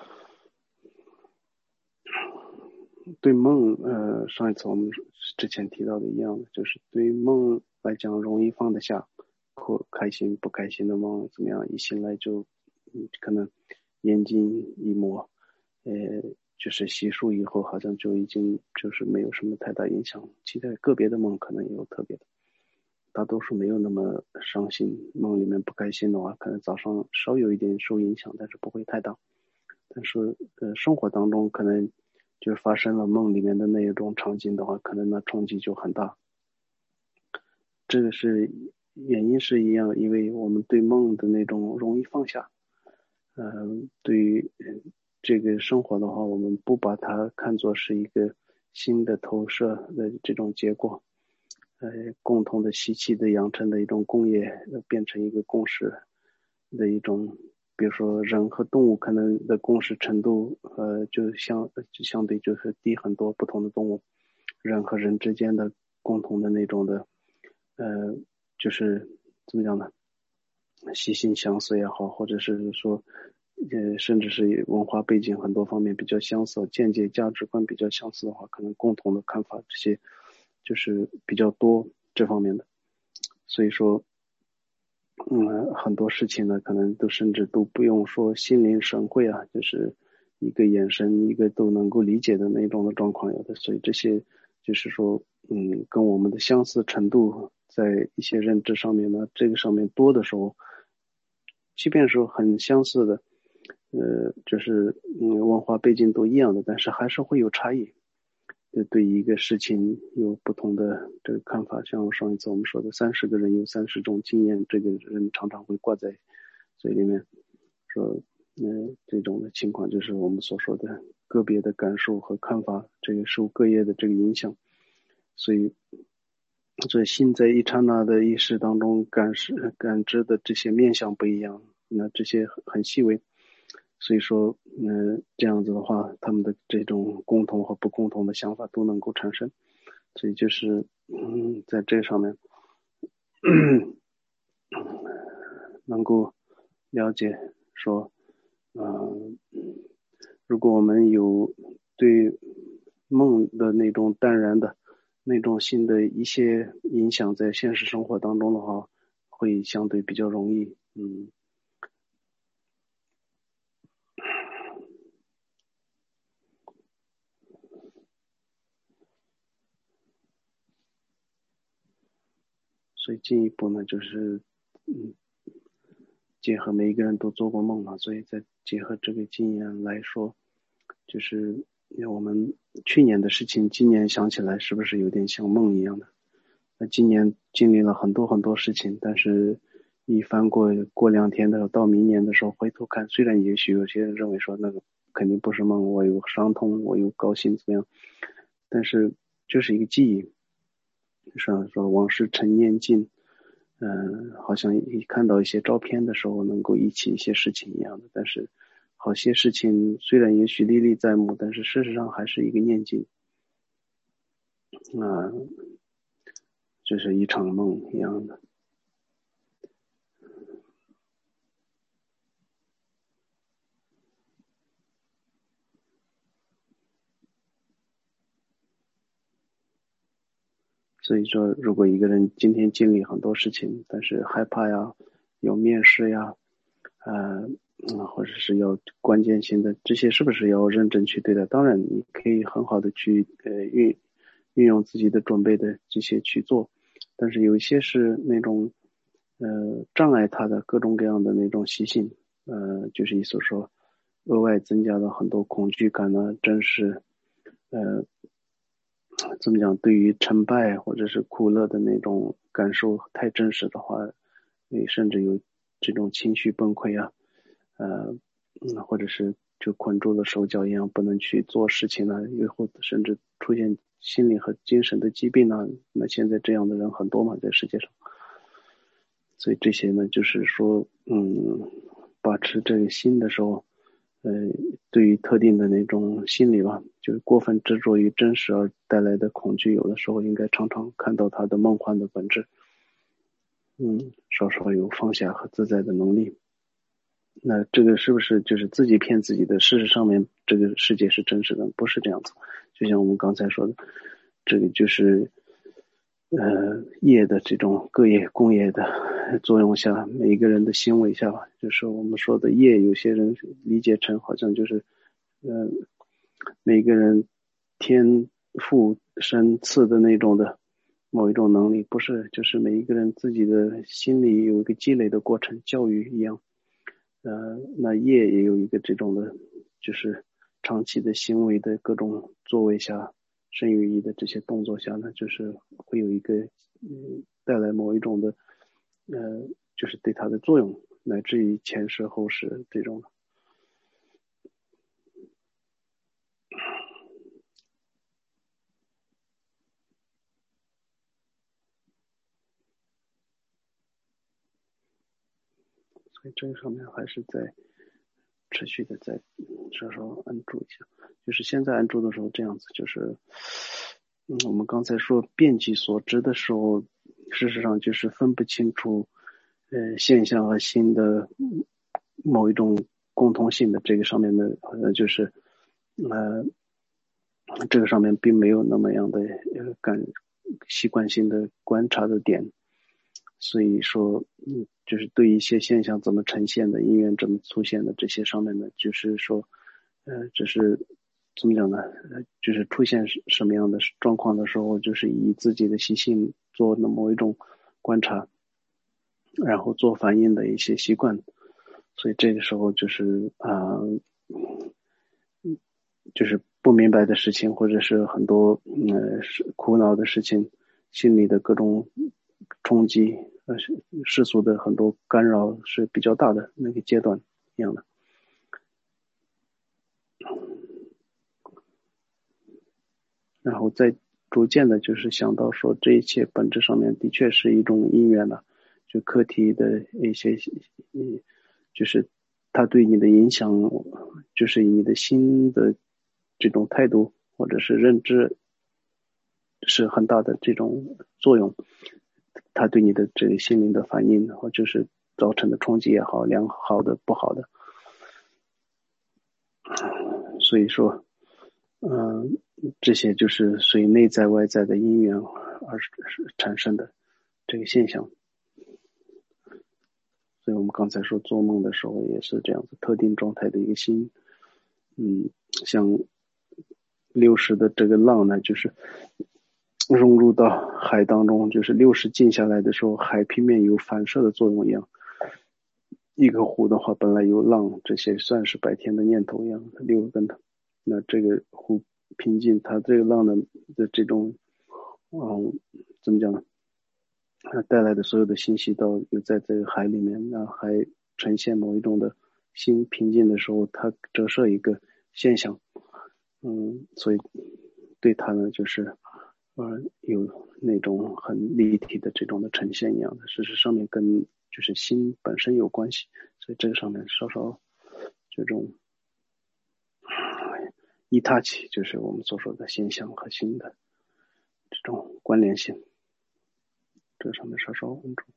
对梦，上一次我们之前提到的一样的，就是对梦来讲容易放得下，开心不开心的梦怎么样，一醒来就，可能眼睛一抹，呃，就是洗漱以后好像就已经就是没有什么太大影响，其他个别的梦可能也有特别的，大多数没有那么伤心，梦里面不开心的话，可能早上稍有一点受影响，但是不会太大。但是生活当中可能就是发生了梦里面的那一种场景的话，可能那冲击就很大。这个是原因是一样，因为我们对梦的那种容易放下，对于这个生活的话，我们不把它看作是一个新的投射的这种结果，共同的习气的养成的一种共业，变成一个共识的一种，比如说人和动物可能的共识程度，就相对就是低很多，不同的动物，人和人之间的共同的那种的，就是怎么讲呢？息息相似也好，或者是说，甚至是文化背景很多方面比较相似，见解价值观比较相似的话，可能共同的看法这些就是比较多这方面的。所以说，很多事情呢，可能都甚至都不用说心领神会啊，就是一个眼神，一个都能够理解的那种的状况有的。所以这些就是说，跟我们的相似程度在一些认知上面呢，这个上面多的时候，即便是很相似的，就是文化背景都一样的，但是还是会有差异。对一个事情有不同的这个看法，像上一次我们说的30个人有30种经验，这个人常常会挂在嘴里面，说，这种的情况就是我们所说的个别的感受和看法，这个受各业的这个影响，所以心在一刹那的意识当中感知的这些面相不一样，那这些很细微。所以说，这样子的话，他们的这种共同和不共同的想法都能够产生，所以就是，在这上面，能够了解说，嗯、如果我们有对梦的那种淡然的那种性的一些影响，在现实生活当中的话，会相对比较容易，所以进一步呢，就是，嗯，结合每一个人都做过梦嘛，所以再结合这个经验来说，就是因为我们去年的事情，今年想起来是不是有点像梦一样的？那今年经历了很多很多事情，但是一翻过2天的到明年的时候回头看，虽然也许有些人认为说那个肯定不是梦，我有伤痛，我有高兴怎么样，但是就是一个记忆，像说往事陈年尽，好像一看到一些照片的时候能够忆起一些事情一样的，但是好些事情虽然也许历历在目，但是事实上还是一个念境，就是一场梦一样的。所以说，如果一个人今天经历很多事情，但是害怕呀，有面试呀，或者是要关键性的这些，是不是要认真去对待？当然，你可以很好的去运用自己的准备的这些去做，但是有一些是那种障碍他的各种各样的那种习性，就是你所说额外增加了很多恐惧感呢，真是呃怎么讲？对于成败或者是苦乐的那种感受太真实的话，你甚至有这种情绪崩溃啊，或者是就捆住了手脚一样，不能去做事情了，以后甚至出现心理和精神的疾病呢。那现在这样的人很多嘛，在世界上。所以这些呢，就是说，把持这个心的时候，呃，对于特定的那种心理吧，就是过分执着于真实而带来的恐惧，有的时候应该常常看到它的梦幻的本质，稍稍有放下和自在的能力。 那这个是不是就是自己骗自己的？事实上面，这个世界是真实的，不是这样子。就像我们刚才说的，这个就是业的这种各业共业的作用下，每一个人的行为下吧，就是我们说的业，有些人理解成好像就是呃每个人天赋神赐的那种的某一种能力，不是，就是每一个人自己的心里有一个积累的过程，教育一样。那业也有一个这种的，就是长期的行为的各种作为下，身语意的这些动作下呢，就是会有一个带来某一种的就是对它的作用，乃至于前世后世这种的。所以这个上面还是在持续的在稍稍按住一下，就是现在按住的时候这样子，就是我们刚才说遍及所知的时候，事实上就是分不清楚现象和心的某一种共同性的这个上面的，就是呃这个上面并没有那么样的习惯性的观察的点，所以说就是对一些现象怎么呈现的，因缘怎么出现的这些上面的，就是说只是怎么讲呢？就是出现什么样的状况的时候，就是以自己的习性做的某一种观察，然后做反应的一些习惯，所以这个时候就是就是不明白的事情，或者是很多是苦恼的事情，心理的各种冲击，世俗的很多干扰是比较大的那个阶段一样的。然后再逐渐的，就是想到说这一切本质上面的确是一种因缘了，就课题的一些，就是它对你的影响，就是以你的心的这种态度或者是认知是很大的这种作用，它对你的这个心灵的反应，或者是造成的冲击也好，良好的、不好的，所以说，这些就是随内在外在的因缘而产生的这个现象。所以我们刚才说做梦的时候也是这样子，特定状态的一个心，像六十的这个浪呢，就是融入到海当中，就是六十静下来的时候，海平面有反射的作用一样。一个湖的话，本来有浪，这些算是白天的念头一样，六根的。那这个湖平静，它这个浪的这种，怎么讲呢？它带来的所有的信息都有在这个海里面，那还呈现某一种的心平静的时候，它折射一个现象，所以对它呢，就是有那种很立体的这种的呈现一样的，事实上面跟就是心本身有关系，所以这个上面稍稍这种一他起，就是我们所说的现象和心的这种关联性，这个上面稍稍稳住。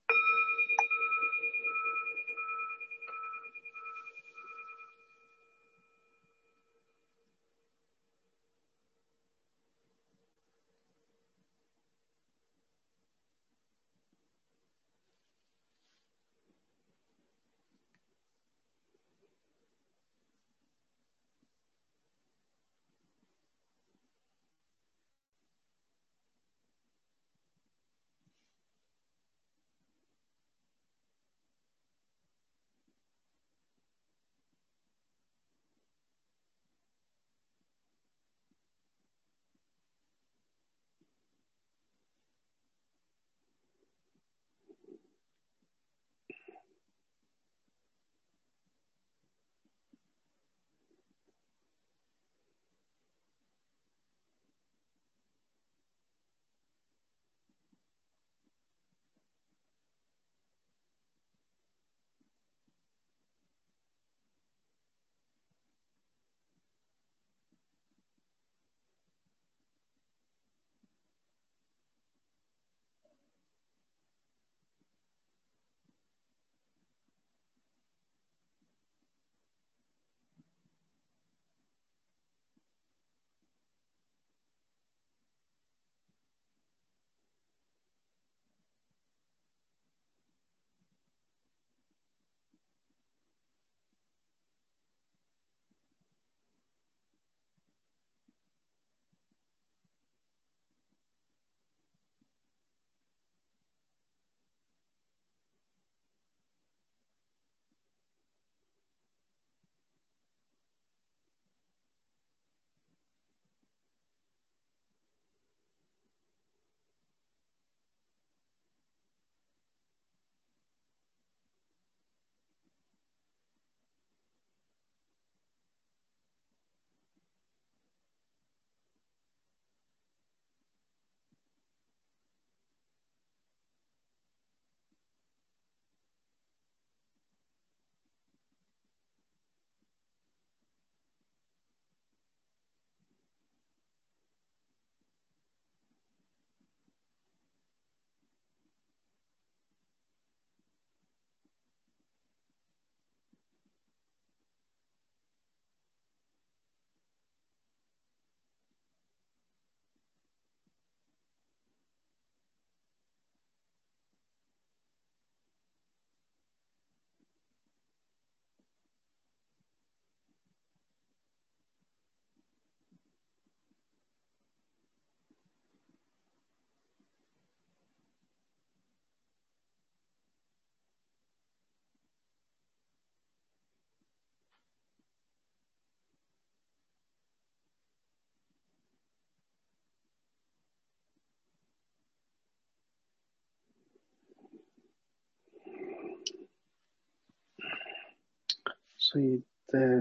所以在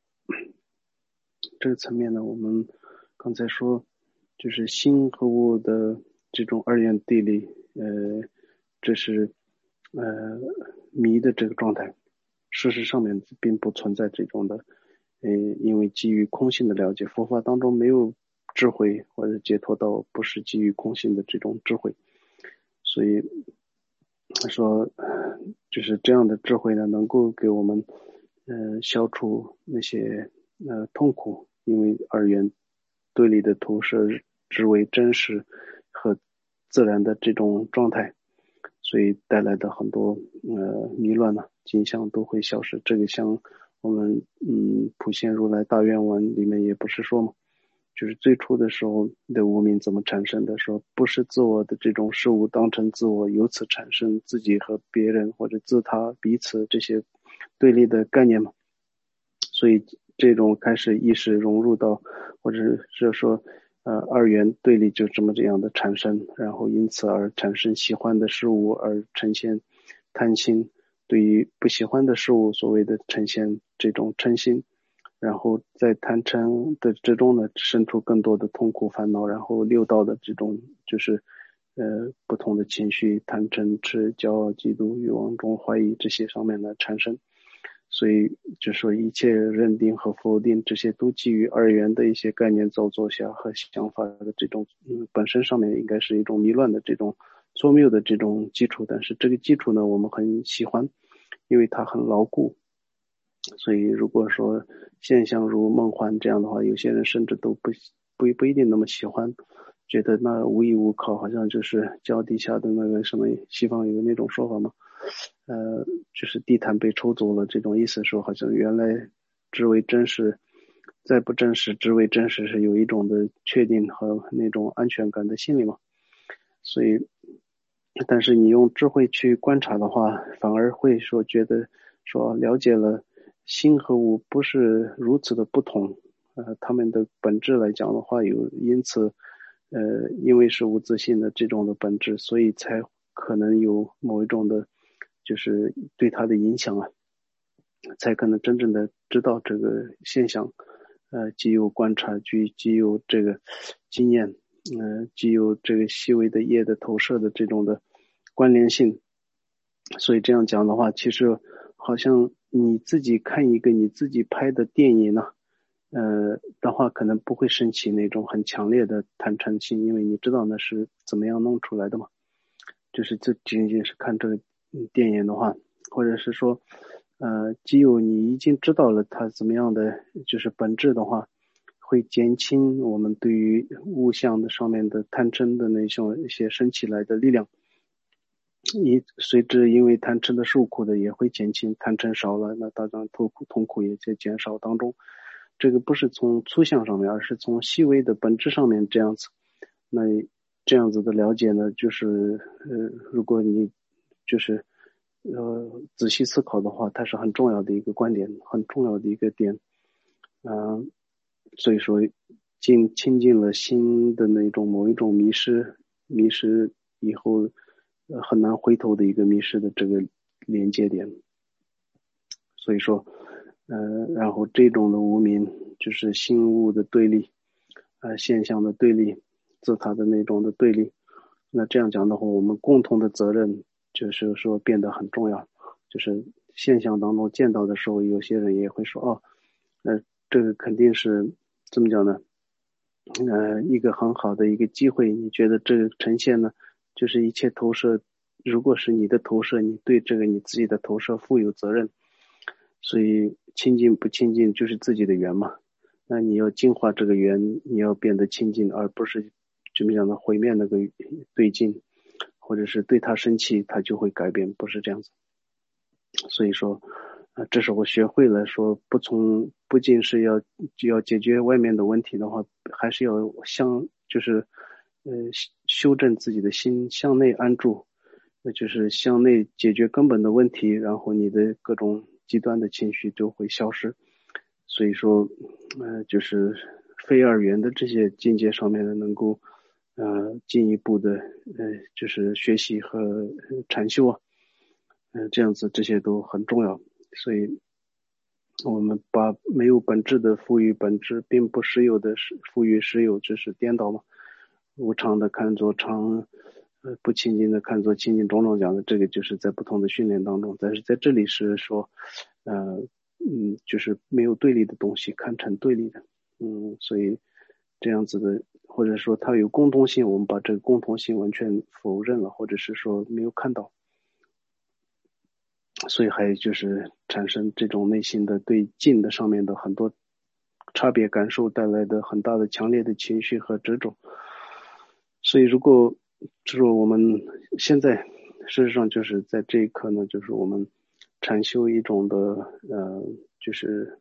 这个层面呢，我们刚才说，就是心和物的这种二元对立，这是迷的这个状态。事实上面并不存在这种的，因为基于空性的了解，佛法当中没有智慧或者解脱道不是基于空性的这种智慧，所以说就是这样的智慧呢，能够给我们消除那些痛苦，因为二元对立的投射之为真实和自然的这种状态，所以带来的很多迷乱呢景象都会消失。这个像我们普贤如来大愿文里面也不是说嘛，就是最初的时候的无明怎么产生的，说不是自我的这种事物当成自我，由此产生自己和别人或者自他彼此这些对立的概念嘛。所以这种开始意识融入到，或者是说二元对立就这样的产生，然后因此而产生喜欢的事物，而呈现贪心，对于不喜欢的事物所谓的呈现这种嗔心，然后在贪嗔的之中呢生出更多的痛苦烦恼，然后六道的这种就是不同的情绪，贪嗔痴骄傲嫉妒欲望中怀疑这些上面的产生。所以就说一切认定和否定，这些都基于二元的一些概念造作下和想法的这种本身上面应该是一种迷乱的这种错谬的这种基础，但是这个基础呢我们很喜欢，因为它很牢固。所以如果说现象如梦幻这样的话，有些人甚至都不一定那么喜欢，觉得那无依无靠，好像就是脚底下的那个什么，西方有那种说法嘛，就是地毯被抽走了，这种意思说好像原来之为真实，再不真实之为真实，是有一种的确定和那种安全感的心理嘛。所以但是你用智慧去观察的话，反而会说觉得说了解了心和物不是如此的不同，他们的本质来讲的话，因此因为是无自性的这种的本质，所以才可能有某一种的就是对它的影响啊，才可能真正的知道这个现象，既有观察既有这个经验，既有这个细微的业的投射的这种的关联性。所以这样讲的话，其实好像你自己看一个你自己拍的电影呢，的话可能不会升起那种很强烈的贪嗔心，因为你知道那是怎么样弄出来的嘛。就是这仅仅是看这个电影的话，或者是说既有你已经知道了它怎么样的就是本质的话，会减轻我们对于物象的上面的贪嗔的那种一些升起来的力量。随之因为贪嗔的受苦的也会减轻，贪嗔少了，那当然痛苦也在减少当中。这个不是从粗象上面，而是从细微的本质上面这样子。那这样子的了解呢，就是如果你就是仔细思考的话，它是很重要的一个观点，很重要的一个点。所以说亲近了心的那种某一种迷失以后很难回头的一个迷失的这个连接点。所以说然后这种的无明就是心物的对立，现象的对立，自他的那种的对立。那这样讲的话，我们共同的责任就是说变得很重要。就是现象当中见到的时候，有些人也会说这个肯定是怎么讲呢？一个很好的一个机会。你觉得这个呈现呢，就是一切投射，如果是你的投射，你对这个你自己的投射负有责任。所以清净不清净就是自己的缘嘛。那你要净化这个缘，你要变得清净，而不是怎么讲呢？毁灭那个对境，或者是对他生气，他就会改变，不是这样子。所以说这是我学会了说不仅是要解决外面的问题的话，还是要就是修正自己的心，向内安住，那就是向内解决根本的问题，然后你的各种极端的情绪就会消失。所以说就是非二元的这些境界上面的能够进一步的就是学习和禅修啊，这样子这些都很重要。所以我们把没有本质的赋予本质，并不实有的赋予实有，这是颠倒嘛？无常的看作常，不清净的看作清净，种种讲的这个就是在不同的训练当中，但是在这里是说，就是没有对立的东西看成对立的，所以这样子的，或者说它有共同性，我们把这个共同性完全否认了，或者是说没有看到。所以还有就是产生这种内心的对境的上面的很多差别感受带来的很大的强烈的情绪和执着。所以如果就是我们现在事实上就是在这一刻呢，就是我们禅修一种的就是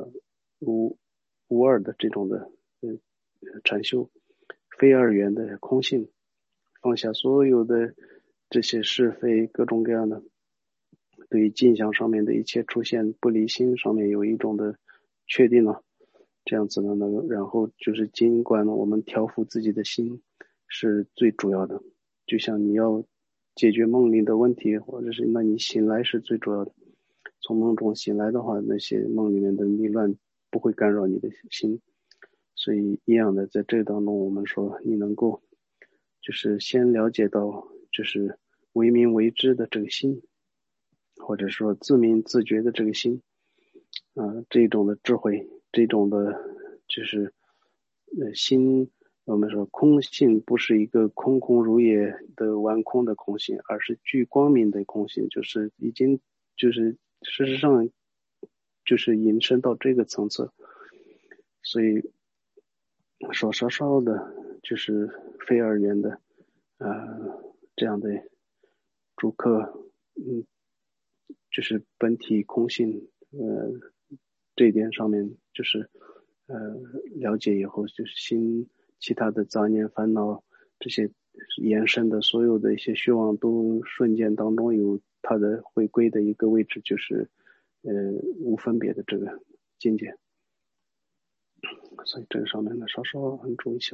无二的这种的禅修，非二元的空性，放下所有的这些是非各种各样的对于镜像上面的一切出现不离心上面有一种的确定了，这样子呢，然后就是尽管我们调伏自己的心是最主要的，就像你要解决梦里的问题，或者是那你醒来是最主要的。从梦中醒来的话，那些梦里面的迷乱不会干扰你的心，所以一样的，在这当中，我们说你能够就是先了解到就是为明为知的这个心，或者说自明自觉的这个心，这种的智慧，这种的，就是心，我们说空性不是一个空空如也的完空的空性，而是具光明的空性，就是已经就是事实上就是引申到这个层次，所以说稍稍的就是非二元的这样的主客，就是本体空性，这一点上面就是了解以后，就是其他的杂念烦恼这些延伸的所有的一些虚妄都瞬间当中有它的回归的一个位置，就是无分别的这个境界，所以这个上面呢稍稍很注意一下。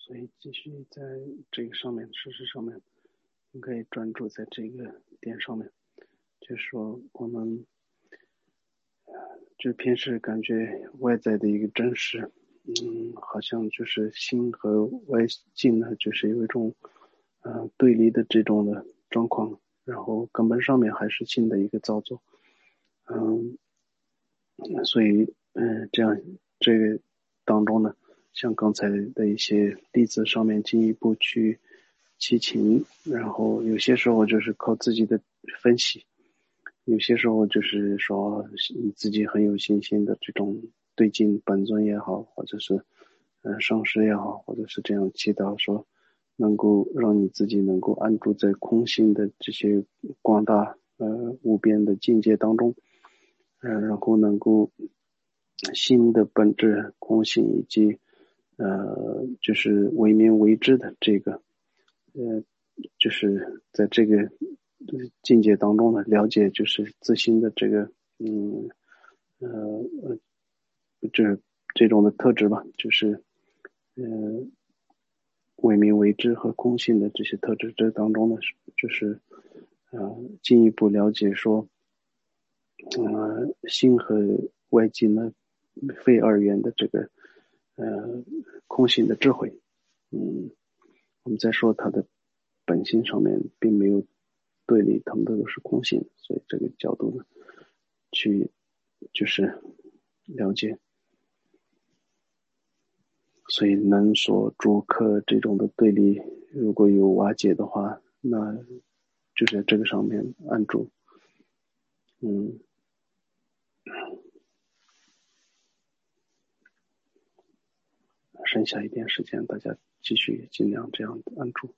所以继续在这个上面，事实上面，你可以专注在这个点上面，就是说我们就平时感觉外在的一个真实，好像就是心和外境呢，就是有一种对立的这种的状况，然后根本上面还是心的一个造作，所以这样这个当中呢，像刚才的一些例子上面进一步去齐情，然后有些时候就是靠自己的分析，有些时候就是说你自己很有信心的这种对镜本尊也好，或者是上师也好，或者是这样祈祷说能够让你自己能够安住在空性的这些广大无边的境界当中，然后能够心的本质空性以及就是为民为之的这个就是在这个境界当中呢，了解就是自心的这个这种的特质吧，就是为民为之和空性的这些特质，这当中呢，就是进一步了解说，心和外境呢非二元的这个空性的智慧，我们在说它的本性上面并没有对立，它们都是空性，所以这个角度呢，去就是了解，所以能所诸客这种的对立，如果有瓦解的话，那就在这个上面按住，剩下一点时间，大家继续尽量这样按住。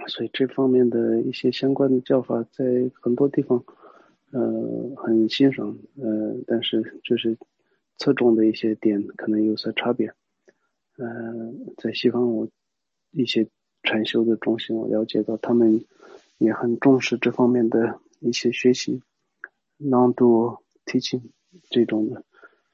所以这方面的一些相关的教法在很多地方很欣赏，但是就是侧重的一些点可能有所差别。在西方我一些禅修的中心，我了解到他们也很重视这方面的一些学习 non-dual teaching 这种的。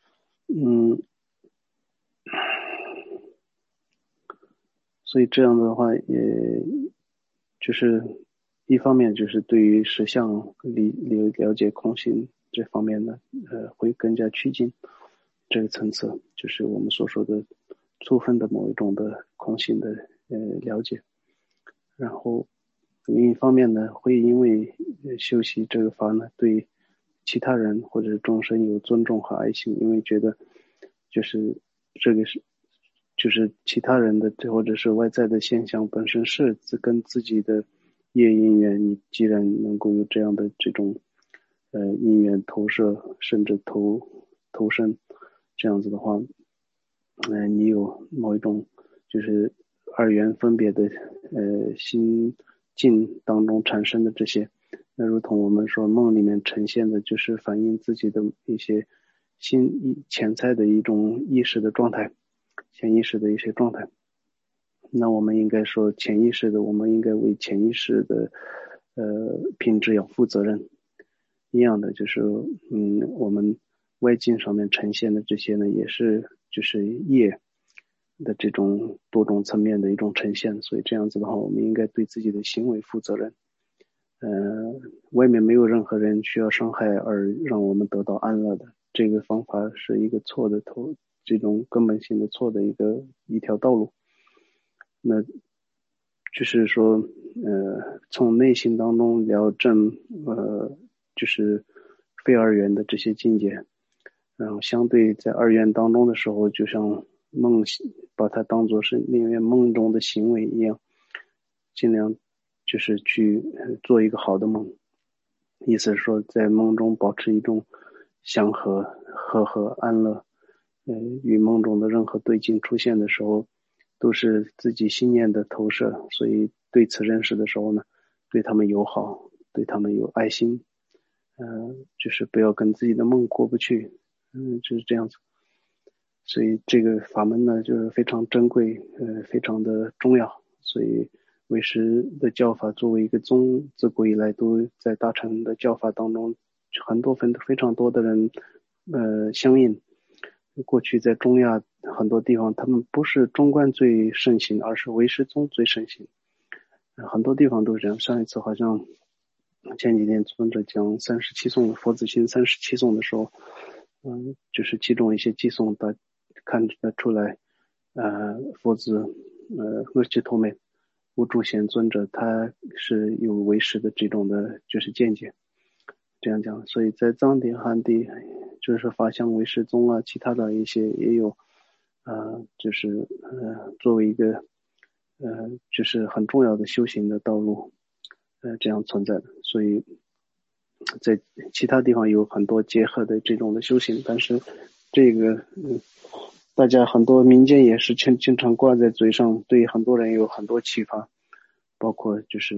所以这样的话也就是一方面就是对于实相了解空性这方面的会更加趋近这个层次，就是我们所说的粗分的某一种的空性的了解。然后另一方面呢，会因为修习这个法呢，对其他人或者众生有尊重和爱心，因为觉得就是这个是就是其他人的或者是外在的现象本身是跟自己的业因缘，你既然能够有这样的这种因缘投射，甚至投身这样子的话，你有某一种就是二元分别的心境当中产生的这些，那如同我们说梦里面呈现的，就是反映自己的一些潜在的一种意识的状态，潜意识的一些状态。那我们应该说潜意识的，我们应该为潜意识的品质要负责任。一样的就是我们外境上面呈现的这些呢，也是就是业的这种多种层面的一种呈现，所以这样子的话，我们应该对自己的行为负责任。外面没有任何人需要伤害而让我们得到安乐的，这个方法是一个错的这种根本性的错的一条道路。那就是说从内心当中了证就是非二元的这些境界，然后相对在二元当中的时候，就像把它当作是另外梦中的行为一样，尽量就是去做一个好的梦，意思是说在梦中保持一种祥和、和安乐，与梦中的任何对境出现的时候，都是自己心念的投射，所以对此认识的时候呢，对他们友好，对他们有爱心，就是不要跟自己的梦过不去，就是这样子。所以这个法门呢，就是非常珍贵，非常的重要。所以唯识的教法作为一个宗，自古以来都在大乘的教法当中，非常多的人，相应。过去在中亚很多地方，他们不是中观最盛行，而是唯识宗最盛行。很多地方都是这样。上一次好像前几天尊者讲37颂佛子心37颂的时候，就是其中一些偈颂的看得出来，佛子阿伽多美无住贤尊者他是有唯识的这种的就是见解，这样讲。所以在藏地汉地就是法相唯识宗啊，其他的一些也有就是作为一个就是很重要的修行的道路这样存在的。所以在其他地方有很多结合的这种的修行，但是这个大家很多民间也是经常挂在嘴上，对很多人有很多启发，包括就是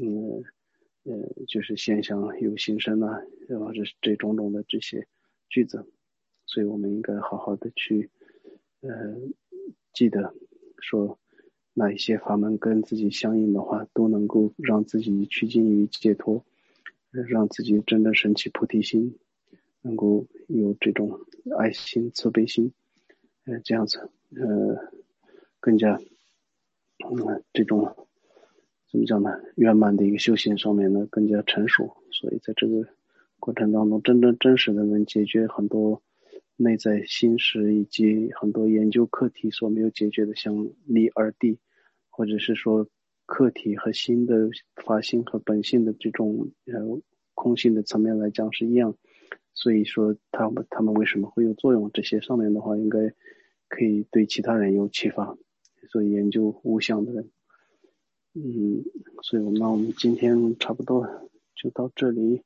就是现象有形身啊，然后这种种的这些句子，所以我们应该好好的去记得说哪一些法门跟自己相应的话，都能够让自己趋近于解脱，让自己真的升起菩提心，能够有这种爱心、慈悲心，这样子，更加，这种怎么讲呢？圆满的一个修行上面呢，更加成熟。所以在这个过程当中，真实的能解决很多内在心事以及很多研究课题所没有解决的，像理二谛，或者是说课题和心的法性和本性的这种空性的层面来讲是一样。所以说他们为什么会有作用？这些上面的话，应该可以对其他人有启发。所以研究无相的人，所以我们今天差不多就到这里。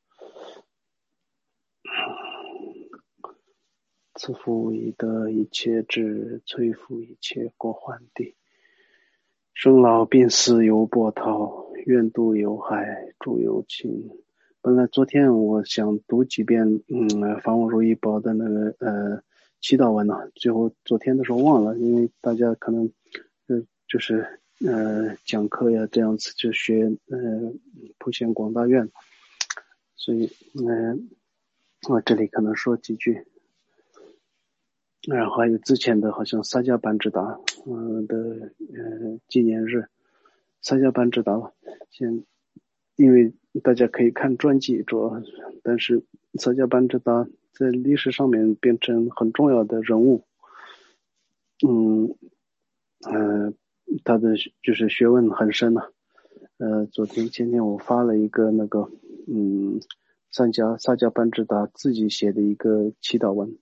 自负以得一切智，摧伏一切过患地。生老病死犹波涛， 愿度有海，诸有情。本来昨天我想读几遍法王如意宝的那个祈祷文呢，最后昨天的时候忘了，因为大家可能就是讲课呀这样子就学普贤广大愿，所以我这里可能说几句。然后还有之前的好像萨迦班智达的纪念日，萨迦班智达了。因为大家可以看传记主要，但是萨迦班智达在历史上面变成很重要的人物。他的就是学问很深了。前天我发了一个那个萨迦班智达自己写的一个祈祷文。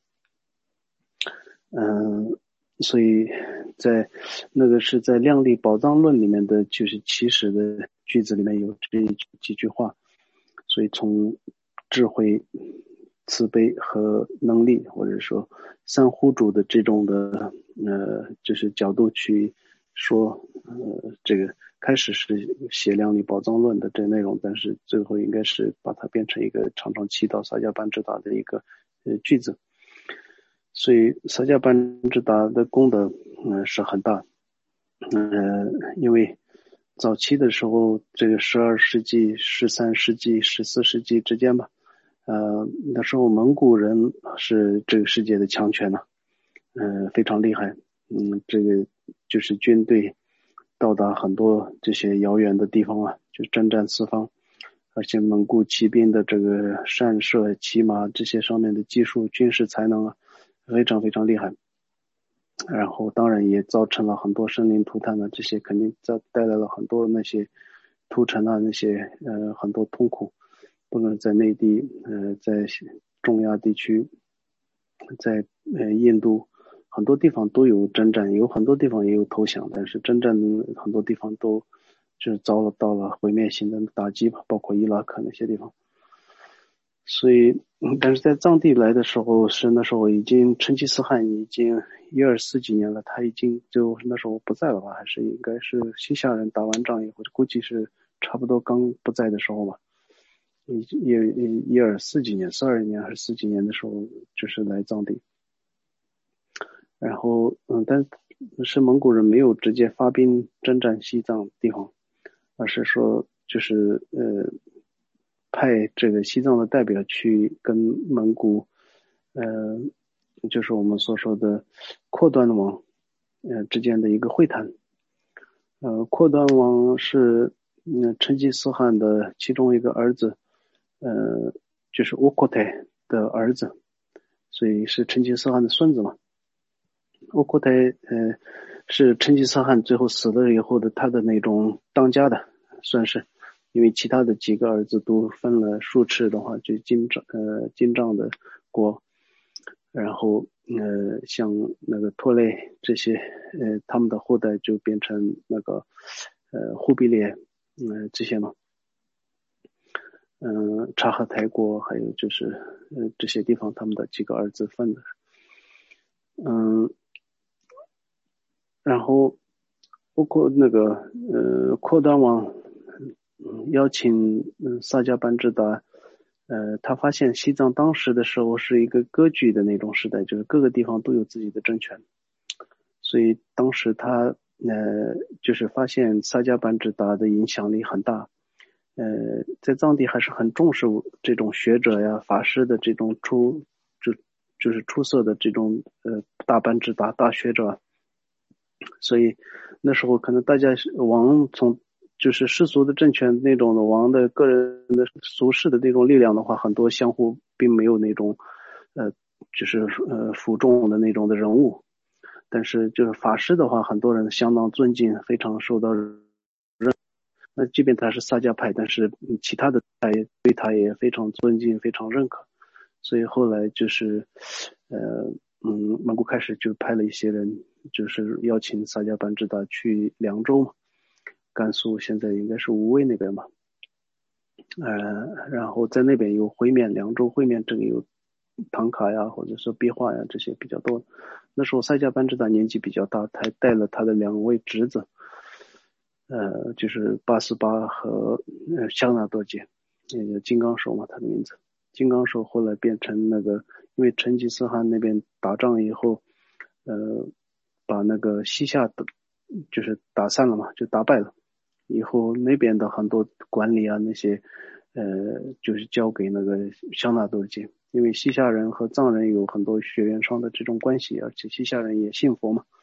所以在那个是在量力宝藏论里面的就是起始的句子里面有这几句话，所以从智慧、慈悲和能力，或者说三护主的这种的就是角度去说这个开始是写量力宝藏论的这内容，但是最后应该是把它变成一个常常祈祷萨迦班智达的一个句子。所以萨迦班智达的功德是很大。因为早期的时候这个12世纪、13世纪、14世纪之间吧，那时候蒙古人是这个世界的强权了，非常厉害。这个就是军队到达很多这些遥远的地方啊，就征战四方，而且蒙古骑兵的这个善射、骑马这些上面的技术、军事才能啊，非常非常厉害。然后当然也造成了很多生灵涂炭的，这些肯定带来了很多那些屠城啊，那些很多痛苦，不论在内地在中亚地区，在印度很多地方都有征战，有很多地方也有投降，但是征战很多地方都就是遭到了毁灭性的打击吧，包括伊拉克那些地方。所以但是在藏地来的时候，是那时候已经成吉思汗已经124几年了，他已经就那时候不在了吧，还是应该是西夏人打完仗以后，估计是差不多刚不在的时候吧，也124几年，42年还是4几年的时候就是来藏地。然后但是蒙古人没有直接发兵征战西藏地方，而是说就是派这个西藏的代表去跟蒙古就是我们所说的阔端王之间的一个会谈。阔端王是成吉思汗的其中一个儿子，就是乌阔泰的儿子，所以是成吉思汗的孙子嘛。乌阔泰是成吉思汗最后死了以后的他的那种当家的，算是，因为其他的几个儿子都分了数次的话，就金帐的国，然后像那个拖累这些他们的后代就变成那个忽必烈这些嘛，察合台国，还有就是这些地方他们的几个儿子分的。然后包括那个阔端王邀请萨迦班智达，他发现西藏当时的时候是一个割据的那种时代，就是各个地方都有自己的政权，所以当时他就是发现萨迦班智达的影响力很大，在藏地还是很重视这种学者呀、法师的这种就是出色的这种大班智达大学者。所以那时候可能大家王从就是世俗的政权那种的王的个人的俗世的那种力量的话，很多相互并没有那种就是服众的那种的人物，但是就是法师的话，很多人相当尊敬，非常受到那即便他是萨迦派，但是其他的派对他也非常尊敬，非常认可，所以后来就是蒙古开始就派了一些人，就是邀请萨迦班智达去凉州嘛，甘肃现在应该是无为那边吧，然后在那边有会面，凉州会面这个有唐卡呀，或者说壁画呀，这些比较多。那时候萨迦班智达年纪比较大，他还带了他的2位侄子， 就是八思巴和香纳多杰，那个金刚手嘛，他的名字。金刚手后来变成那个，因为成吉思汗那边打仗以后，把那个西夏的，就是打散了嘛，就打败了。以后那边的很多管理啊那些，就是交给那个香纳多杰，因为西夏人和藏人有很多血缘上的这种关系，而且西夏人也信佛嘛。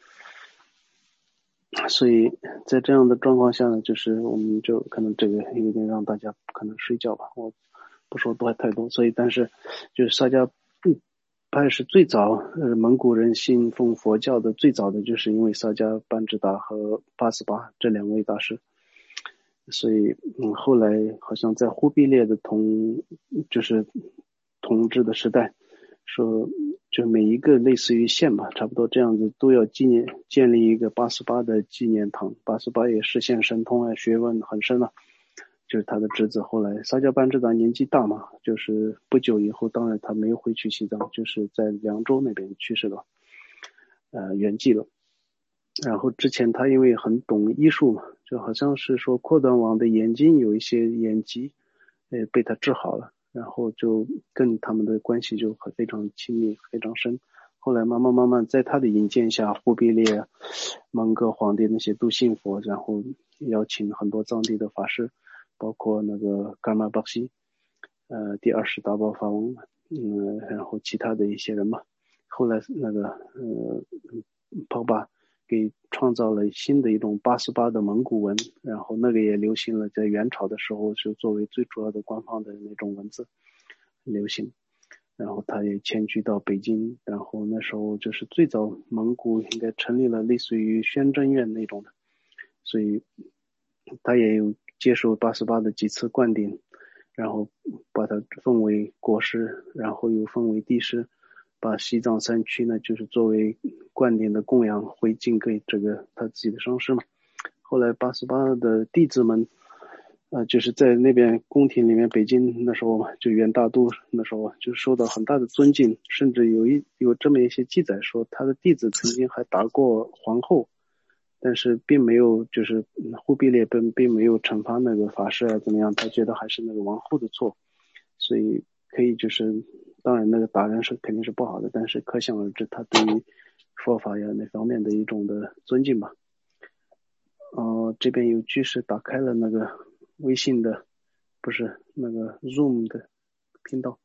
所以在这样的状况下呢，就是我们就可能这个有点让大家可能睡觉吧，我不说太多。所以但是就是萨迦派是最早蒙古人信奉佛教的最早的，就是因为萨迦班智达和八思巴这两位大师。所以后来好像在忽必烈的就是统治的时代，说就每一个类似于县吧，差不多这样子都要建立一个八思巴的纪念堂。八思巴也实现神通啊，学问很深了。就是他的侄子后来萨迦班智达年纪大嘛，就是不久以后，当然他没有回去西藏，就是在凉州那边去世了，圆寂了。然后之前他因为很懂医术嘛，就好像是说阔段王的眼睛有一些眼疾，被他治好了，然后就跟他们的关系就非常亲密，非常深。后来慢慢在他的引荐下，忽必烈、蒙哥皇帝那些都信佛，然后邀请很多藏地的法师，包括那个噶玛巴西，第20大宝法王，然后其他的一些人嘛。后来那个跑巴给创造了新的一种八思巴的蒙古文，然后那个也流行了，在元朝的时候是作为最主要的官方的那种文字流行。然后他也迁居到北京，然后那时候就是最早蒙古应该成立了类似于宣政院那种的，所以他也有接受八思巴的几次灌顶，然后把他封为国师，然后又封为帝师，把西藏山区呢就是作为灌顶的供养回敬给这个他自己的上师嘛。后来八思巴的弟子们就是在那边宫廷里面，北京那时候嘛，就元大都那时候就受到很大的尊敬，甚至有这么一些记载说，他的弟子曾经还打过皇后，但是并没有就是忽必烈并没有惩罚那个法师啊怎么样，他觉得还是那个王后的错，所以可以就是当然那个打人是肯定是不好的，但是可想而知他对于佛法呀那方面的一种的尊敬吧。这边有居士打开了那个微信的，不是那个 Zoom 的频道，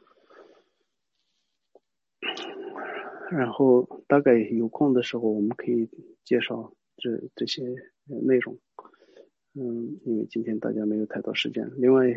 然后大概有空的时候我们可以介绍这些内容，因为今天大家没有太多时间。另外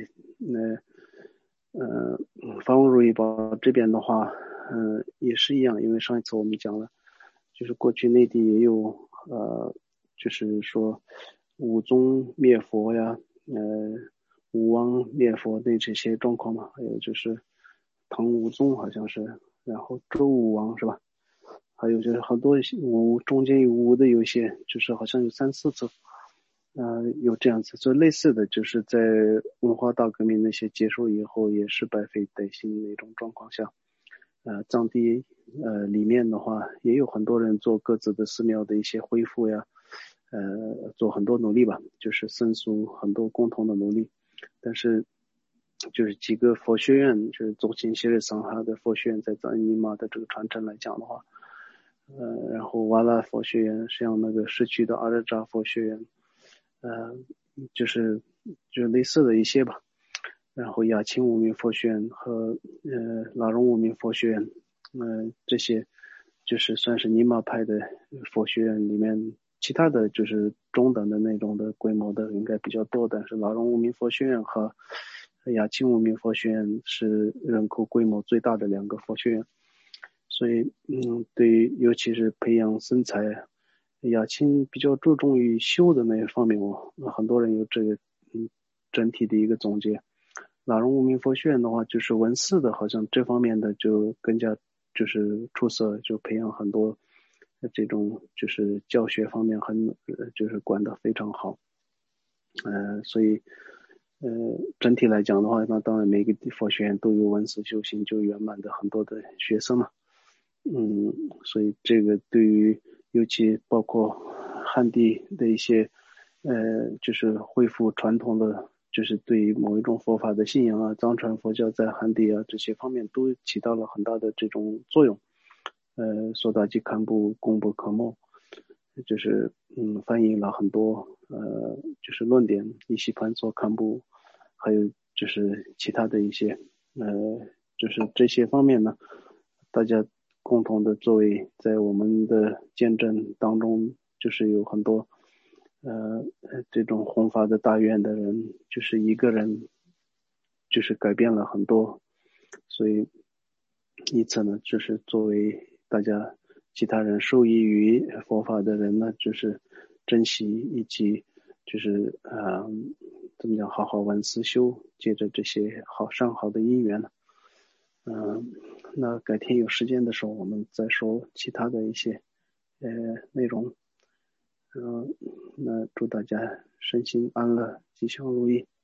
法王如意宝这边的话，也是一样，因为上一次我们讲了，就是过去内地也有就是说武宗灭佛呀，武王灭佛的这些状况嘛，还有就是唐武宗好像是，然后周武王是吧？还有就是很多中间有武的有些，就是好像有3、4次，有这样子，就类似的，就是在文化大革命那些结束以后，也是百废待兴那种状况下，藏地里面的话，也有很多人做各自的寺庙的一些恢复呀，做很多努力吧，就是僧俗很多共同的努力，但是就是几个佛学院，就是宗亲昔日桑哈的佛学院，在藏尼玛的这个传承来讲的话，然后瓦剌佛学院，像那个市区的阿热扎佛学院，就是类似的一些吧。然后雅青无名佛学院和拉荣无名佛学院，这些就是算是尼玛派的佛学院里面，其他的就是中等的那种的规模的应该比较多，但是拉荣无名佛学院和雅青无名佛学院是人口规模最大的2个佛学院。所以对于尤其是培养僧才，雅青比较注重于修的那一方面，很多人有这个整体的一个总结。拉荣无名佛学院的话，就是文寺的，好像这方面的就更加就是出色，就培养很多这种就是教学方面就是管得非常好。所以整体来讲的话，那当然每个佛学院都有文寺修行就圆满的很多的学生嘛。所以这个对于尤其包括汉地的一些就是恢复传统的，就是对于某一种佛法的信仰啊，藏传佛教在汉地啊这些方面都起到了很大的这种作用。索达吉堪布功不可没，就是翻译了很多就是论点，伊西盘索堪布，还有就是其他的一些就是这些方面呢，大家共同的作为在我们的见证当中，就是有很多这种弘法的大愿的人，就是一个人就是改变了很多，所以因此呢，就是作为大家其他人受益于佛法的人呢，就是珍惜以及就是怎么讲，好好闻思修，借着这些上好的因缘呢，那改天有时间的时候，我们再说其他的一些内容。那祝大家身心安乐，吉祥如意。